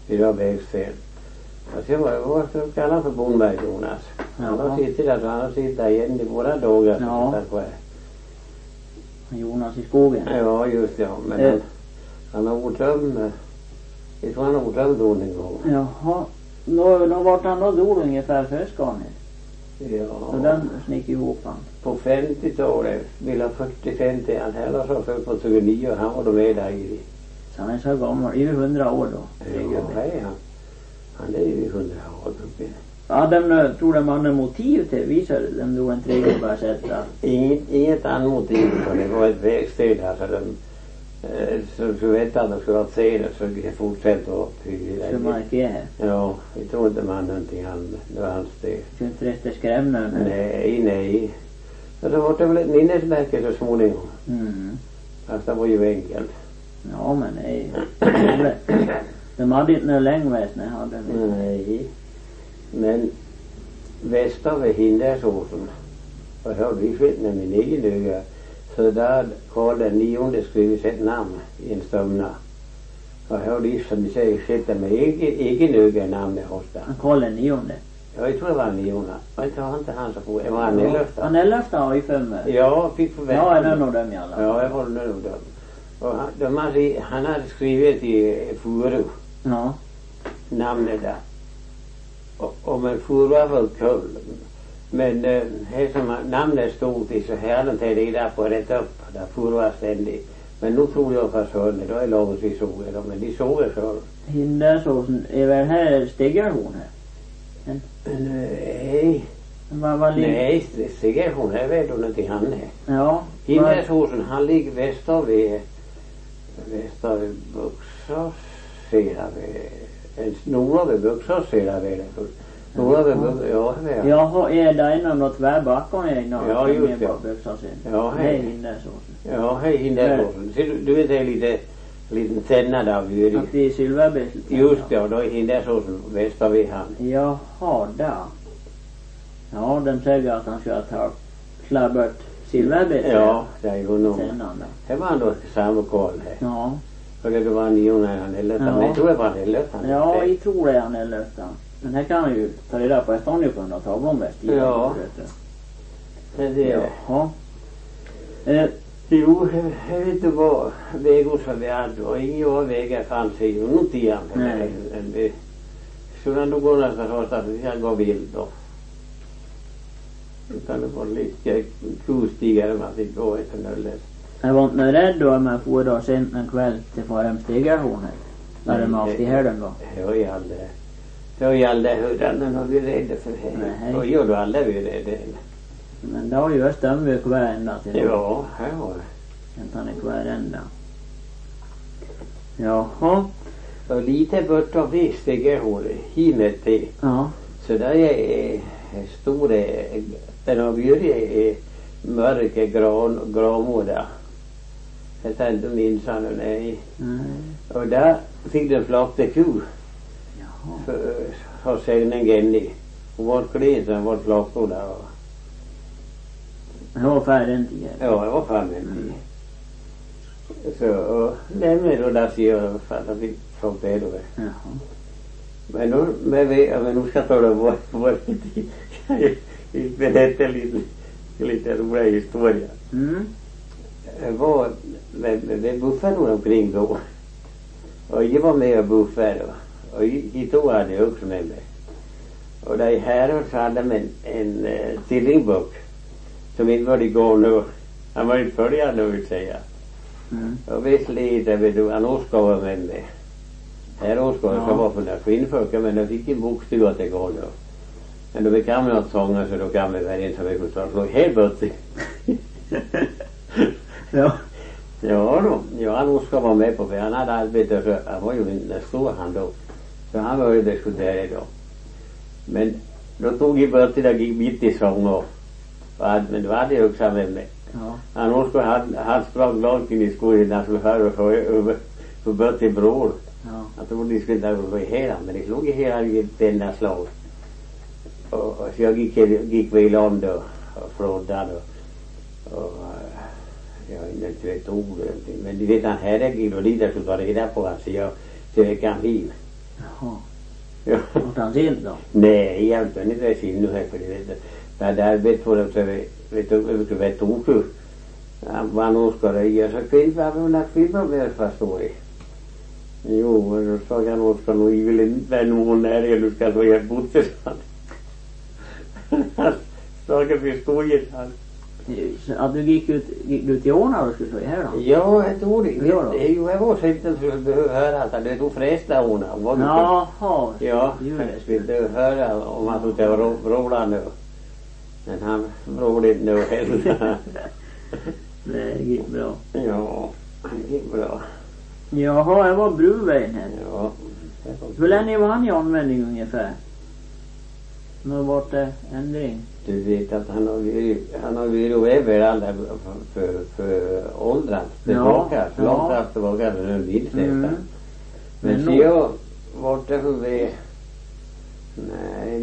fyra vägsten. Och sen var det vad som kallas för Bondberg Jonas. Han har suttit där, han har suttit där igen i våra dagar. Ja. Jonas i skogen. Ja, just det. Men Eh. han, han har ordröm. Jag tror han har ordröm då en gång. Jaha. Nå, nå vart han då dog ungefär förskanet. Ja. Så den snick ihop han. På femtiotalet, ville fyrtio femtio, han heller så för på tjugonio och han var då med där i. Så han är så gammal, över hundra år då. Ja, hej han. Han är ju hundra år uppe. Ja, de tror de hade motiv till visar de då en tregubbar sätta. Inget, inget annat motiv, för det var ett vägsted här så de eh, så, så vet att de skulle ha se det så vi fortsätter upp. Så markera här. Ja, vi tror inte man någonting annat. Det var hans det. Så inte resten skrämna. Nej, nej. Så det var det väl ett minnesmärke så småningom. Mm. Fast det var ju enkelt. Ja, men nej. De hade inte några längdväsne, hade de. Nej. Men väster vid Hindärsåsen och här vi flytt med min egen öga så där Karl den nionde skrivit ett namn i en stömna. Och här de som de säger sätta med egen, egen öga namnet hos där. Karl den nionde. Ja, jag tror det var nionde. Jag tror inte han så få. Det var han elfte. Han elfte har ju fem. Ja, fick förvänta. Ja, det är nog dem i alla fall. Ja, jag håller nog dem. Och han, de hade, han hade skrivit i Furu Ja. namnet där. Och, och men Furu var väl kul. Men eh, här som han- namnet stod i så här den till det där på rätt upp. Där Furu var ständigt. Men nu tror jag för sönder. Då är långt vi såg det. Men de såg det själv. Hindärsåsen är väl här Stegarhorn här? Nej. Vad var ligger? Nej, Sigge hon är väl någonting han är. Ja. Hindärsåsen, han ligger väster vid väster vid Buxås sida vid en norra vid Buxås sida vid det. Norra vid Buxås, ja det är. Jaha, är det innan något tvärbackon är innan? Ja, just det. Ja, Nej, hej. Hindärsåsen. Ja, hej Hindärsåsen. Ser Du, du vet det är lite liten tänna där vid Att det är Sylvabäslet. just det, och då är Hindärsåsen väster vid han. Jaha, där. Ja, de säger att han ska ta slabbert Sylvabäslet. Ja, det är ju honom. Tännan där. Det var ändå samma Karl här. Ja. Och det var nionde han eller Ja. men jag tror det var han eller han. Ja, jag tror det han är löften. Men här kan han ju ta reda på. Jag står ju på den här tavlan bäst. Ja. Men det är Jaha. Eh, jo, jag vet inte vad vägar som vi hade och inga vägar fanns ju något igen. Nej. Men vi skulle nog gå nästan så att vi kan gå vilt då. Utan det var lite kustigare man fick gå efter nöllet. jag var inte rädd då om jag får då sent en kväll till Farem Stegarhorn här. När de haft i helgen då. Jag är aldrig, jag är aldrig hurdan och vi är rädda för det. Nej. Och gör du aldrig vi är rädda. Men då har ju stämmer kvar ända till. Ja, här har jag. Inte han är kvar ända. Jaha. Och lite bort av det stiger hon himmet till. Ja. Så där är stora, den har bjudit är mörka gran, granmårdar. Jag kan inte minns han nu, nej. Nej. Och där fick den flakte ku. Jaha. För har segnen genni. Hon var klen som var flaktor där. Det var färden till. Ja, jag var framme mm. Så, och lämnade då där ser jag för att jag fick flakta det då. Jaha. Men nu, men vi, men nu ska jag ta det på, på lite, jag berättar lite, lite roliga historia. Mm. Jag var, vi buffade nog omkring då. Och jag var med och buffade då. Och jag tog hade jag också med mig. Och där här så hade de en, en uh, tillingbuck som inte var igång nu. Han var inte följande nu vill säga. Mm. Och vi sliter vid då, han åskade med mig. Här åskade Ja. så var för den skinnfolka men de fick en bokstuga att det går nu. Men då vi kan något sånger så då kan vi väl inte så mycket så slå helt bort. Ja. Ja då, ja han åskade var med på för han hade arbetat så han var ju en stor han då. Så han var ju diskuterad då. Men då tog jag bort det där gick mitt i sånger. Men det var det också med mig. Ja. Han åskade han, han sprang långt in i skogen när han skulle höra och få över för bort till bror. Ja. Jag trodde de skulle inte gå i hela, men det slog i hela i ett enda slag. Och, och så jag gick, gick väl om då och frådde då. Och jag inte vet ord, men du vet han här gick och lite så var det där på att jag till veckan fin. Jaha. Ja. Vart han sin då? Nej, egentligen inte är sin nu här för det vet du. Men där vet du att det vet du vet du vad nu ska det göra så kvinnor var väl att kvinnor väl förstår i. Jo, men så jag nog ska nog i vill inte någon när du ska så jag botte sant. Så jag förstår ju han. Att du gick ut, gick du till Åna och skulle säga här då? Ja, jag tror det. Ja, då. Det är ju jag var så inte så behöver höra att det tog fresta Åna. Jaha. Ja, Ju det. vill du höra om att du var rolig nu. Men han rolig inte nu heller. Det gick bra. Ja, det gick bra. Jaha, jag var Bruvägen här. Ja. Hur länge var han i användning ungefär? Nu var det ändring. Du vet att han har varit, han har varit överallt där för, för, för åldrar. Tillbaka, Ja, långt ja. tillbaka när den vill Mm. Men, Men men nog- jag var det för vi, nej,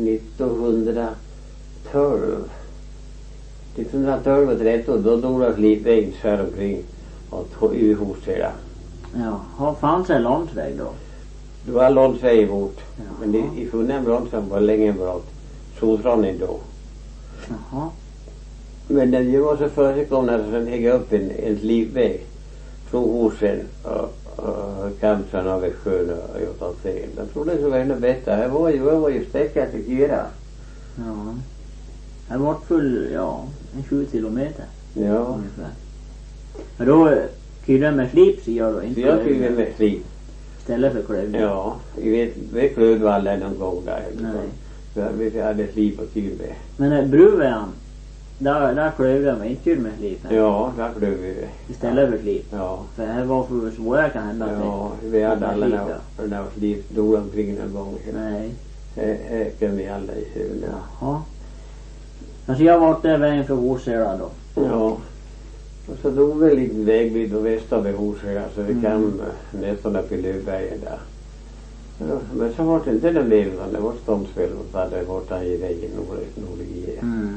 nittonhundratolv. nittonhundratolv och tretton, då dog det slipvägen så här omkring och tog i huset. Jaha, fanns det långt väg då? Det var långt väg bort. Jaha. Men det, i funnen brott som var länge brott. Solstrån då. Jaha. Men den ju var så förekommande att den hängde upp en, en slipväg från husen och, och kampen av sjön och gjort allt fel. Jag trodde det var ännu bättre. Det var ju, det var ju stäckat i kyra. Ja. Det var full, ja, en tjugo kilometer Ja. ungefär. Men då kyrde med slip så gör då Så inte jag klövning. tyckte med slip. Istället för klövning. Ja. Vi vet, vi klövvallen någon gång där. Nej. Så vi hade slip och kyr med. Men äh, Bruvägen, där, där klövde man inte kyrde med slip. här. Ja, där klöv vi. Istället för slip. Ja. För här var för svåra kan hända sig. Ja, vi hade alla Slip, när, ja. när slip dog omkring en gång. Nej. Det kan vi alla i huvuden. Jaha. Alltså jag var där vägen från Horsera då. Ja. Och så dog vi en liten vägbit och väster vid Horsöga så vi Mm. kan nästan upp i Lövbergen där. Ja, men så var det inte den delen utan det var ståndsfäll och hade varit i vägen nordlig. Mm.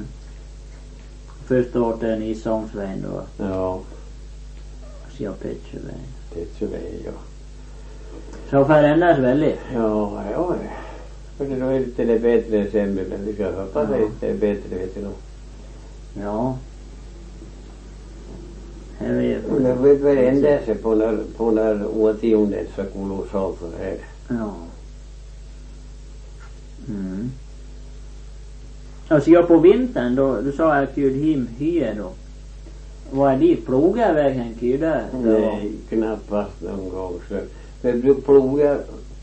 Först var det en Isångsvägen då. Ja, Så jag Pettervägen. det är så väg, ja. Så förändras väldigt. Ja, ja. För det då är det det bättre än sämre men vi ska hoppas Ja. att det är bättre vet du nog. Ja. Här är Men vi bör ändra sig på när, på när årtiondet så kolossalt så här. Ja. Mm. Alltså jag på vintern då, du sa jag kyrde him hyr då. Vad är det? Plogar vägen kyrde? Nej, knappast någon gång. Så vi brukar ploga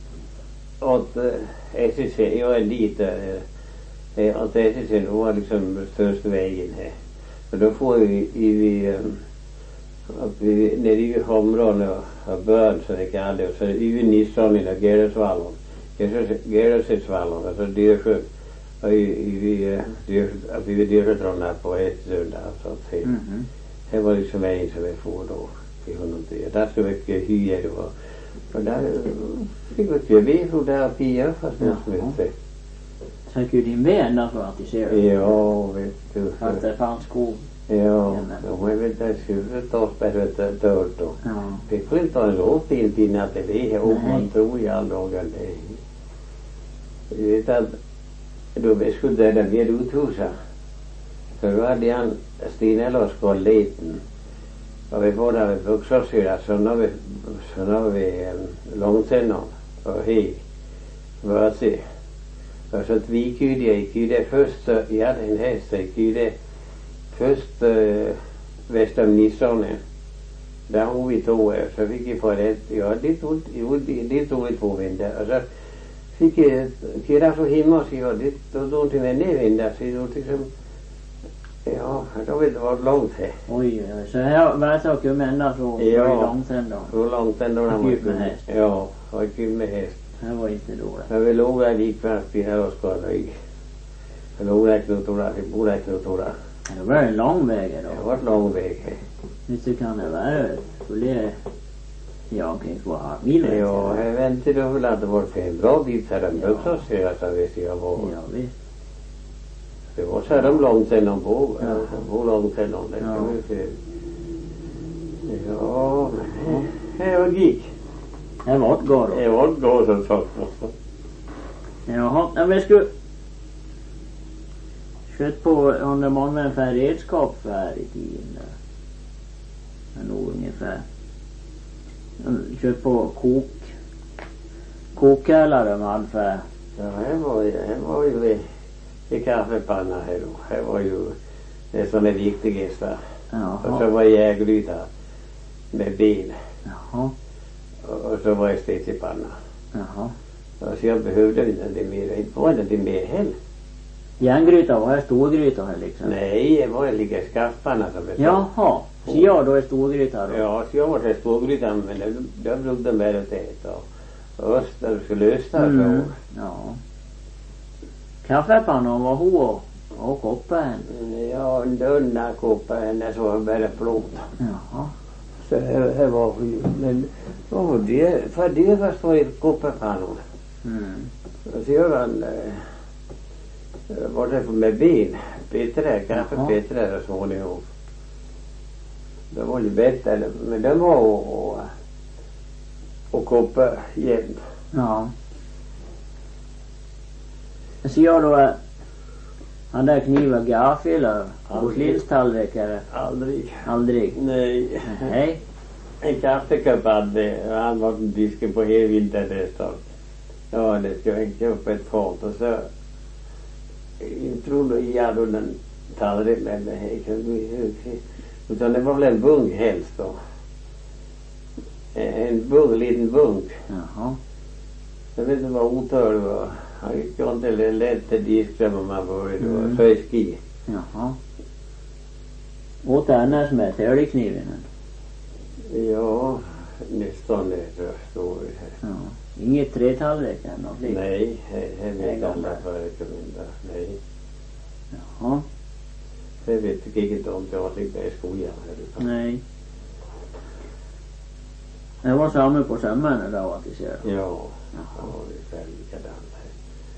åt äh, S E C, jag är dit äh, åt S E C, det var liksom största vägen här. Och då får vi i vi äh, att vi nere i Hområn och, och Börn så det kallas det, och så i Nissan och Gerösvallon, Gerösvallon, alltså Dyrsjön. Och i, i vi, dyr, att vi Dyrsjötrån här på Hästsund, alltså att se. Mhm. Det var liksom vägen som vi får då i honom det. Där så mycket hyr och, och där fick vi ju vi från där uppe i fast Jaha. inte. Så jag kyrde him med ända från att jag ser det. Ja, vet du. Fast det fanns skog. Ja, de är väl där tjugo år bättre dörr då. Ja. Vi får inte ha en råfil till att det är om Nej. man tror i all dagar det. Jag vet att då vi skulle där vid uthusa. För då hade han Stina och skolliten. Och vi var där vid vuxensyra så när vi, så när vi um, långtennan och hej. Vad se. Och så att vi kyrde, jag kyrde först, så jag hade en häst, jag kyrde först uh, väster om Nissanen. Där har vi två år, så fick jag på det, ja det tog, jo, det, det tog vi två vindar. Och så fick jag kyrda från himmel, så jag, det tog då till vänner vindar, så jag liksom, ja, det har inte varit långt här. Oj, oj, så här var det så att jag ända från Ja. var det långt sen då. Hur långt ändå när Och man kul med häst. Ja, och kul med häst. Det var inte dåligt. Men vi låg där likvärt i här och skadade. Vi låg där knotorna, vi bor där knotorna. Det var en lång väg Det då. har varit lång väg här. Visst så kan det vara skulle ja, omkring två och en halv mil. Ja, jag väntade då väl att det var för en bra bit här de Ja. också ser så visst jag var. Ja, visst. Det var så här de långt sedan de på. Ja. De var långt sedan de. Det Ja. kan vi se. Ja, men det var gick. Det var ett går då. Det var ett går som sagt. Jaha, men vi skulle kött på under man med en redskap för i tiden där. Men nog ungefär. Kött på kok kokhällare man för. Ja, det var ju, det var ju i kaffepanna här då. Det var ju det som är viktigast där. Och så var jägryta med ben. Jaha. Och så var jag stekpanna. Jaha. Och så jag behövde inte det mer. Det var inte det mer heller. Järngryta var här storgryta här liksom? Nej, det var en lika skaffpanna som det. Jaha. Så jag då är storgryta då? Ja, så jag var till storgryta men det, det brukade med att äta. Och öster skulle östa och så. Ja. Kaffepannan var hår och koppen. Ja, en dunna koppen så var bara plåt. Jaha. Så det, det var ju, men oh, det, för det var så i kopparpannor. Mm. Så jag var, var det med ben, bättre, kanske Jaha. bättre så småningom. Det var ju bättre, men det var och, och koppar jämt. Ja. Så jag då han där knivar gaffel och porslinstallrikare? Aldrig. Aldrig? Nej. Nej. En kaffekopp hade, han var en disken på hela vintern nästan. Ja, det ska jag köpa ett fat och så jag tror jag hade den tallrik men utan det var väl en bunk helst då. En bunk, liten bunk. Jaha. Jag vet inte vad otör det var. Han gick inte lätt till diskar om man var det var Mm. så i ski. Jaha. Åt det annars med täljkniven? Ja, nästan det står det här. Ja. Inget trätallrik än något likt? Nej, det vet Nej, alla förekommande. Nej. Jaha. Det vet jag inte om det var lite i skolan. Nej. Det var samma på sommaren då att du ser. Ja, Jaha. ja det är likadant här.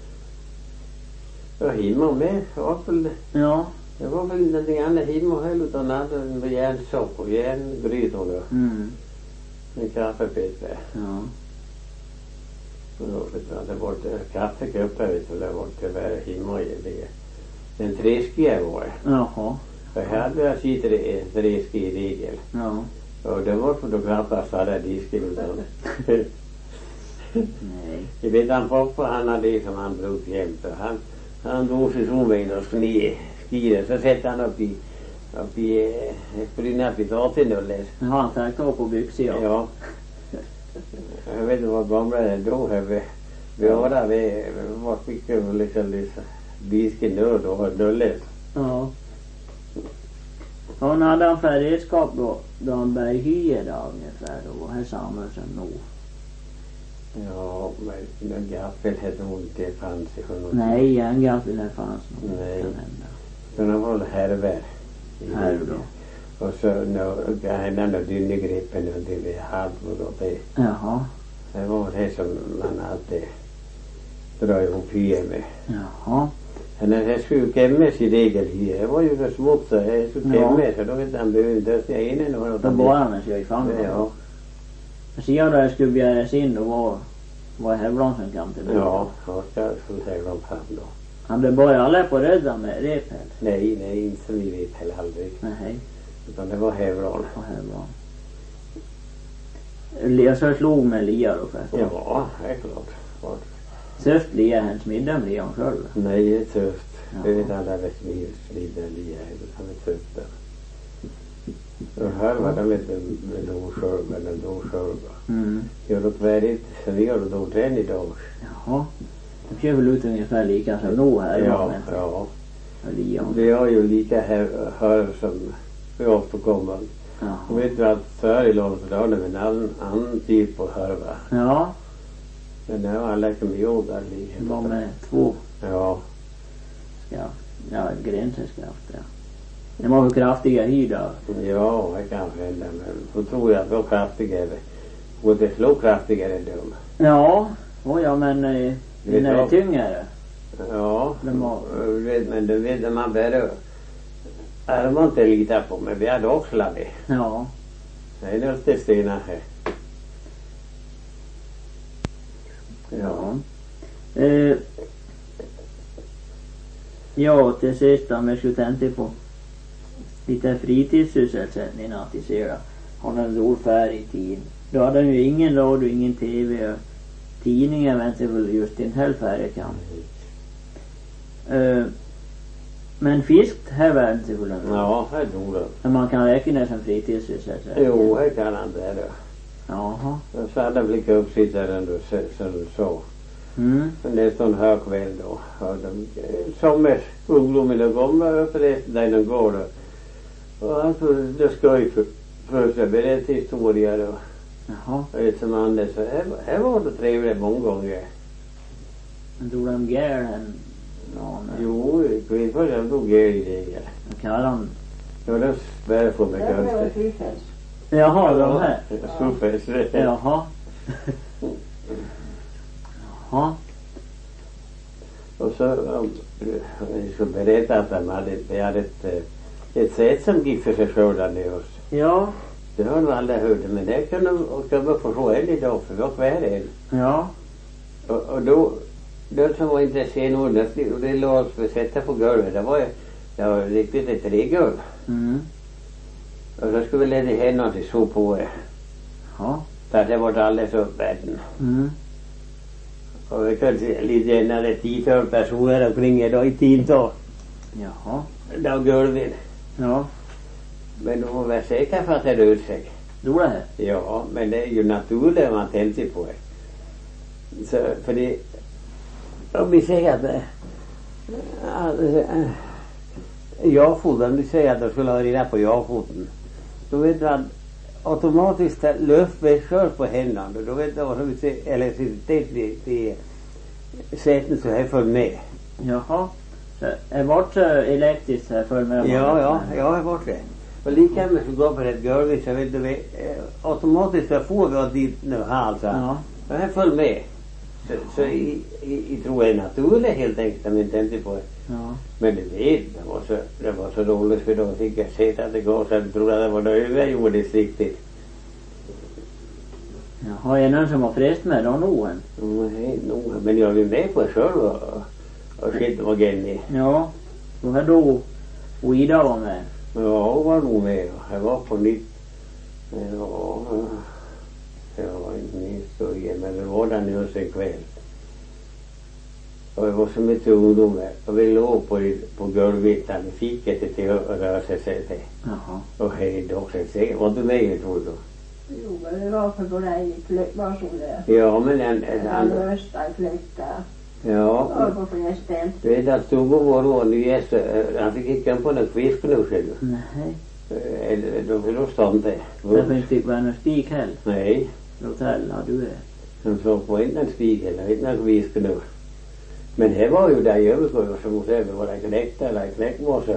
Ja, himma med. Ja, väl, Ja. det var väl någonting annat himma heller utan hade en järnsopp och järngrytor då. Mm. En kaffepetre. Ja. Och då vet jag, det var kaffekoppar vet du, det var tyvärr himma i det. En träskiva var det. Jaha. För här hade jag sitter en träskiva i regel. Ja. Och det var för att knappast hade disken utan. Nej. Jag vet han pappa han hade det som han brukade jämt. Han, han drog sig som vägen och sne skide. Så sätter han upp i upp i på din appitaten och läs. Ja, han tänkte ta på byxor. Ja. Ja. Jag vet inte vad gamla det då här vi vi var där vi var fick ju liksom liksom disken då då var dåligt. Ja. Hon hade han för redskap då, då han började hyra där ungefär då, här Samuelsen nog. Ja, men den gaffel hette hon inte fanns i honom. Nej, järngaffel här fanns nog. Nej. Kan hända. Så de var härver. Här då. Och så när han hade dynnegripen och det blev halvt och det. Jaha. Det var det som man alltid drar ihop hyr med. Jaha. Men det skulle kämmes i regel hyr. Det var ju för smått så det skulle Ja. kämmes. Så då vet han behöver inte öppna in eller vad. Då bara han sig i famn. Ja. Så jag då jag skulle begäras in då var, var Hävlansen kam till det. Ja, jag ska skulle säga dem fram då. Han blev bara alla på rädda med repel. Nej, nej, inte som vi vet heller aldrig. Nej, Utan det var Hävlan. på Hävlan. Jag så slog med Lia då först. Ja, det är klart. Ja. Söft Lia hans middag med Lia själv. Nej, det är tufft. Ja. Jag vet alla vet vi vidare lia. Han är tufft där. Och här var det lite med då själv eller då själv. Mm. Jag har färdigt. Sen vi har då den idag. Jaha. De kör väl ut ungefär lika som nå här. Ja, med ja. Lia. Det är ju lika här, här som vi ofta kommer. Jaha. Jag vet ju att förr i långt så hade vi en annan, annan typ på härva. Ja, Men nu har alla kommit ihåg där lite. de med två Ja. skaft. Ja, gränseskaft, ja. Det var väl kraftiga hydar. Ja, det kan hända. Men då tror jag att det var kraftigare. Och det slår kraftigare än dem. Ja, oh ja men eh, Vet när det är jag. tyngre. Ja, De har- jag vet, men det vet man bara. Är man inte lita på, men vi hade också det. Ja. Det är något stenar här. Ja. Eh, ja, till sist om jag skulle tänka på lite fritidssysselsättning att jag ser det. Har en stor färg i tid. Då hade han ju ingen radio, ingen tv och tidningar väntar väl just i en hel färg kan. Eh, men fisk här världen till fullen. Ja, här dog det. Men man kan räkna det som fritidssysselsättning. Jo, här kan han det då. Jaha. Jag så hade blivit uppsittaren då, som du sa. Mm. Nästan här kväll då. Och de, sommar ungdomarna kommer upp det där de går då. Och han så, det ska ju för, för sig berätta historia då. Jaha. Och det som Anders, så här, här var det trevligt många gånger. Men tror de gärna någon? Jo, kvinnor för de tog er i det. Vad kallar de? Ja, det spär för mig Det var kanske. fyrfäst. Jaha, de här. Storfest. Jaha. Jaha. Och så, um, jag ska berätta att de hade, de hade ett, ett sätt som gick för sig själv där nere oss. Ja. Det har de aldrig hört, men det kan de komma för så en idag, för då var det en. Ja. Och, och då, de som var intresserade av det, och det låg oss för sätta på golvet, det var ju, det var riktigt ett tregolv. Mm. Och så skulle vi lägga händerna till så på det. Ja. För det var alldeles uppvärden. Mm. Och vi kunde lite när det tio personer omkring då i tid då. Jaha. Då golvet. Ja. Men de var väl säkra för att det rörde sig. Tror det här? Ja, men det är ju naturligt man tänkte på det. Så, för det, om vi säger att det, äh, ja-foten, om vi säger att de skulle ha rida på ja-foten, då vet du att automatiskt luftväxlar på händerna, då vet du vad som vi säger, elektricitet i, i säten så här följ med. Jaha. Så är vart elektriskt här för med? Ja, ja, jag har varit det. Och lika med så går på ett golv så vet du, eh, automatiskt så får vi att dit nu här alltså. Ja. Och här följ med. Så, så i, i, i tror jag naturligt helt enkelt om jag inte tänkte på det. Ja. Men det vet, det var så, det var så roligt för då fick jag se att det går så jag trodde att det var det överjordiskt riktigt. Jaha, är någon som har fräst med då nog än? Nej, nog. Men jag är med på det själv och, och shit var gennig. Ja. Så här då och Ida var med. Ja, jag var nog med. Jag var på nytt. Ja, jag var inte minst så igen, men det var där nu en kväll. Och jag var så mycket ungdomar. Och vi låg på, på golvet där vi fick ett till att röra sig till. Jaha. Och hej då, sen var du med, tror du? Jo, men det var för både i kläck, var så det. Ja, men en... en Han an, röstade i kläck där. ja. Och på flera ställen. Du vet att Stogo var då nyhets, han fick inte på den kvisken nu själv. Nej. Eller då vill du stånd det. Därför inte fick vara någon stig heller. Nej. Hotell har du det. Han såg på inte en stig eller inte en kvisken nu. Men det var ju där i övergården som hon säger, var det knäckt eller knäckmåse.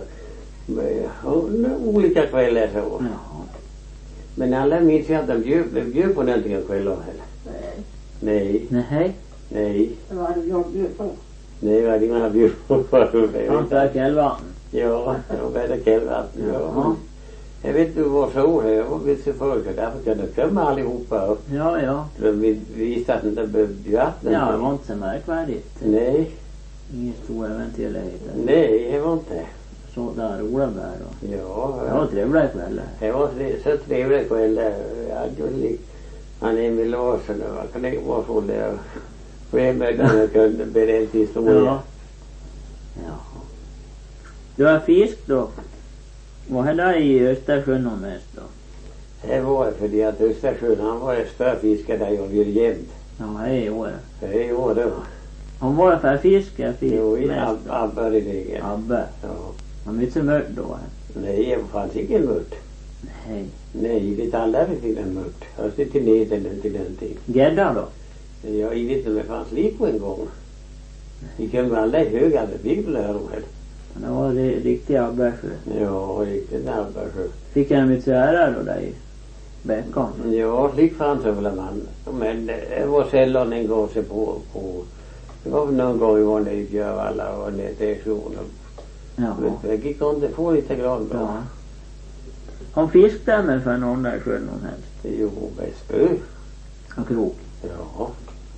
Olika kvällar så. Jaha. Men alla minns ju att de bjöd, de bjöd på någonting en kväll heller. Nej, Nej, Nej. nej, det var det jag bjöd på. nej, vad det man bjöd på för det. Han fick elva. Ja, det var väldigt kallvatten. Ja. Jag vet inte vad så är. Jag var vissa folk därför kan det komma allihopa. Och Ja, ja. de visste att det inte behövde vatten. Ja, det var inte så märkvärdigt. Nej, Ingen stor eventuelligheter. nej, det var inte. Så där roliga bär då. Ja, Det var trevliga kvällar. det var så trevligt kväll. Han Emil Larsson och han kunde vara så där. Fremödande kunde berätta historia. Ja. Jaha. Du har fisk då? Vad är det i Östersjön och mest då? Det var för det att Östersjön, han var en spörfiskare där jag blev jämt. Ja, det är i år. Det är år då. Han var för fiske, fisk Jo, i mest Ab- då. Abba i regel. Abbe. Ja. Han var inte så mörk då. Här. Nej, det fanns ingen mört. Nej. Nej, det talade till en mört. Jag stod till neden till den tid. Gädda då? Jag vet inte om det fanns lik på en gång. Vi kunde alla i höga biblar om det. Det var det riktiga Abbersjö. Ja, riktigt Abba. Fick han mitt ära då där i Bäckon? Ja, lik fanns det väl man. Men det var sällan en gång sig på, på. Det var väl någon gång vi var nere i Björvalla och nere till Ektionen. Ja. Det gick inte få lite grann då. Ja. Han fiskade med för någon där sjön någon helst. Jo, med spö. Och krok. Ja.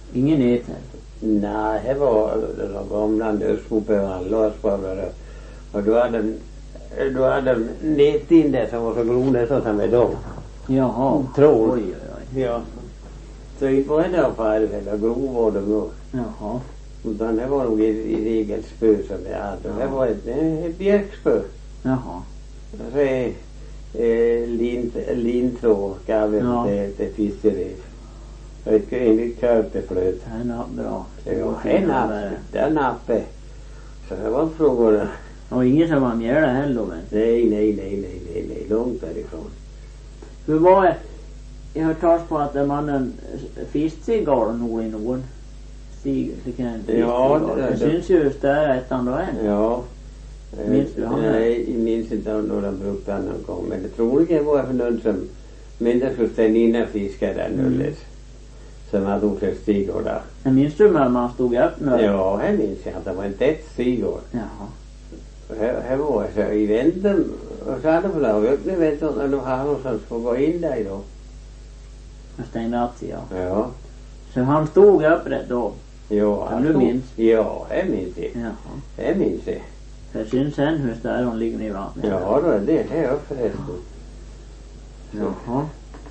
Ingen näten? Nej, det var de gamla nödsmopövarna lösbövlade. Och då hade de, då hade de nät in det som var så grona så som med dem. Jaha. Tror. Oj, oj, oj. Ja. Så inte var det där färdigt eller grov var de nog. Jaha. Utan det var nog i, i regel spö som det hade. Det var ett, ett björkspö. Jaha. Så är eh, lint, lintråd gav vi Ja. det, det fiskerev. Och ett enligt köpeflöt. Den är bra. Ja, en napp. Den nappe. Så det var frågor. Och ingen som var mjöla heller, men. Nej, nej, nej, nej, nej, nej, långt därifrån. Hur var det? Jag har hört talas på att mannen fiskcigarr nog i någon stig. Ja, det, det, det syns ju där ett andra än. Ja. Minns du han? Nej, jag minns inte om några brukade någon gång. Men det troligen var för någon som mindre för stenina fiskade där nulles. Som hade gjort ett stigor där. Men minns du när man stod upp nu? Ja, här minns jag att det var en tätt stigor. Jaha. Här, här var jag så i väntan. Och så hade de väl öppna väntan när de hade någon som skulle gå in där då. Och stängde att sig, ja. Ja. Så han stod upprätt då? Ja, Kan du stod- minns? Ja, det minns jag. Jaha. Det minns jag. För jag syns sen hur där hon ligger i vattnet. Ja, då är det här förresten. Jaha.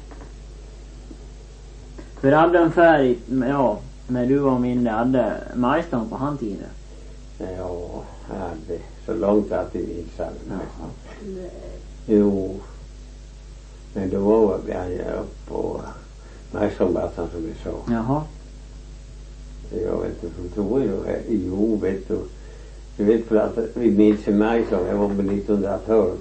För hade en färg, ja, när du var mindre, hade majstånd på handtiden? Ja, jag hade så långt att det visade mig. Jaha. Jo. Men då var jag upp på Majsombattan som vi sa. Jaha. Jag vet inte, hur tror jag? Jo, vet du. Du vet för att vi minns i Majsom, jag var på nittonhundratolv.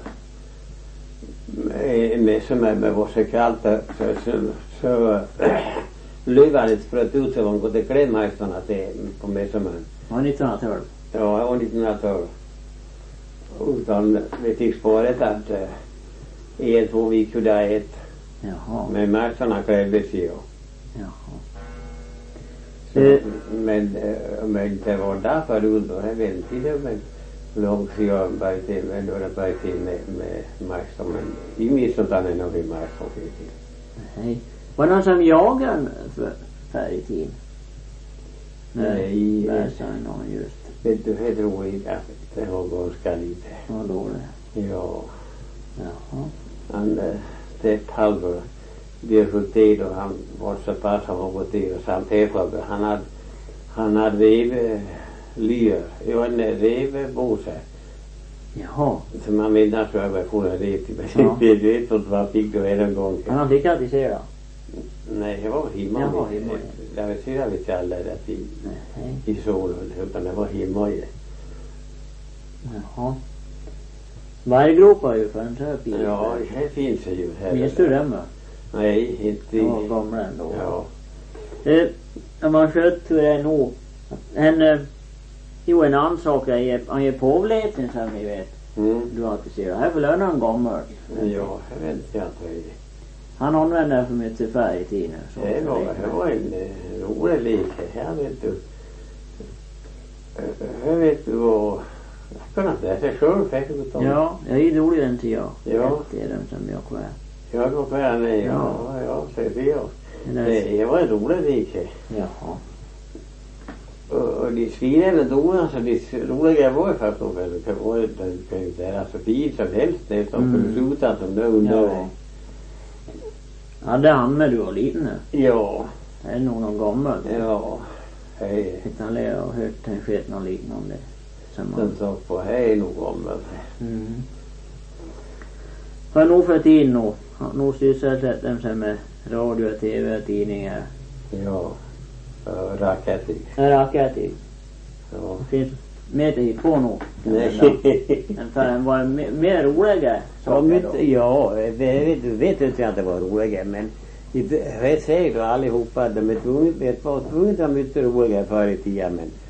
Med, med som är med var så kallt så, så, så luvan spröt ut så man kunde klä Majstorna till på Mässomen. Var nittonhundratolv? Ja, det var nittonhundratolv. Utan vi fick spåret att uh, en, två veckor där ett. Jaha. Men Majstorna krävdes ju. Jaha. Så, Eh. men, uh, men det var därför då, jag vet inte, men långt så jag började till, men då det började till med, med Majstor, men i midsommar är nog i Majstor. Nej. Var det någon som jagade för, förr i tiden? Nej. Bärsan någon just. Vet du, det tror jag att det var ganska lite. Vad då det? Ja, Jaha. han, uh, det halvår, det är för tid och han var så pass, han var gått i och samt härför, han hade, han hade vev lyr, jag en revbåse. Jaha. Så man menar så över från en rev till, Ja. men det vet inte vad fick du en gång. Men han fick alltid se då? Nej, det var hemma. Jaha, hemma. Jag vet inte, jag vet inte alla det i, Nej. i solen, utan det var hemma. Jaha. Varggropar ju för en töp i. Ja, här finns det ju här. Minns du dem då? Nej, inte. Det var gamla ändå. Ja. Eh, om man sköt hur det är nog. En, eh, jo en annan sak är han ger påvleten som ni vet. Mm. Du har inte sett det. Här förlönar han gammal. Ja, jag vet inte inte. Han använder för mycket färg i tiden. Så Det var, det var en eh, rolig lek. Här vet du. Här vet du vad. Jag kan inte läsa själv faktiskt. Ja, jag är rolig den till jag. Ja. Det är den som jag kvar. Jag går på här nej. Ja. Ja, ja, säger det jag. Den är- Det var en rolig lek. Jaha. Och, och de svinade dolarna så de roliga var ju fast då väl det var ju det är alltså fint som helst det som Mm. kunde sluta som det under. Ja. Hade han med du var liten nu? Ja. Det är nog någon gammal. Ja. Hej. Utan det har hört en skett någon liknande. Som Den man... sa på hej nog om det. Mm. Har nog fått in nog. Har nog sysselsatt dem som med radio, tv, tidningar. Ja. Uh, Raketig. Här rackar till. Ja. Det finns mer till på nog. Nej. Men för den var mer, mer roliga Ja, saker men, då. ja, det vet, vet inte att det var roliga, men jag säger då allihopa, de är tvungna, det var tvungna att vara mycket roliga förr i tiden, men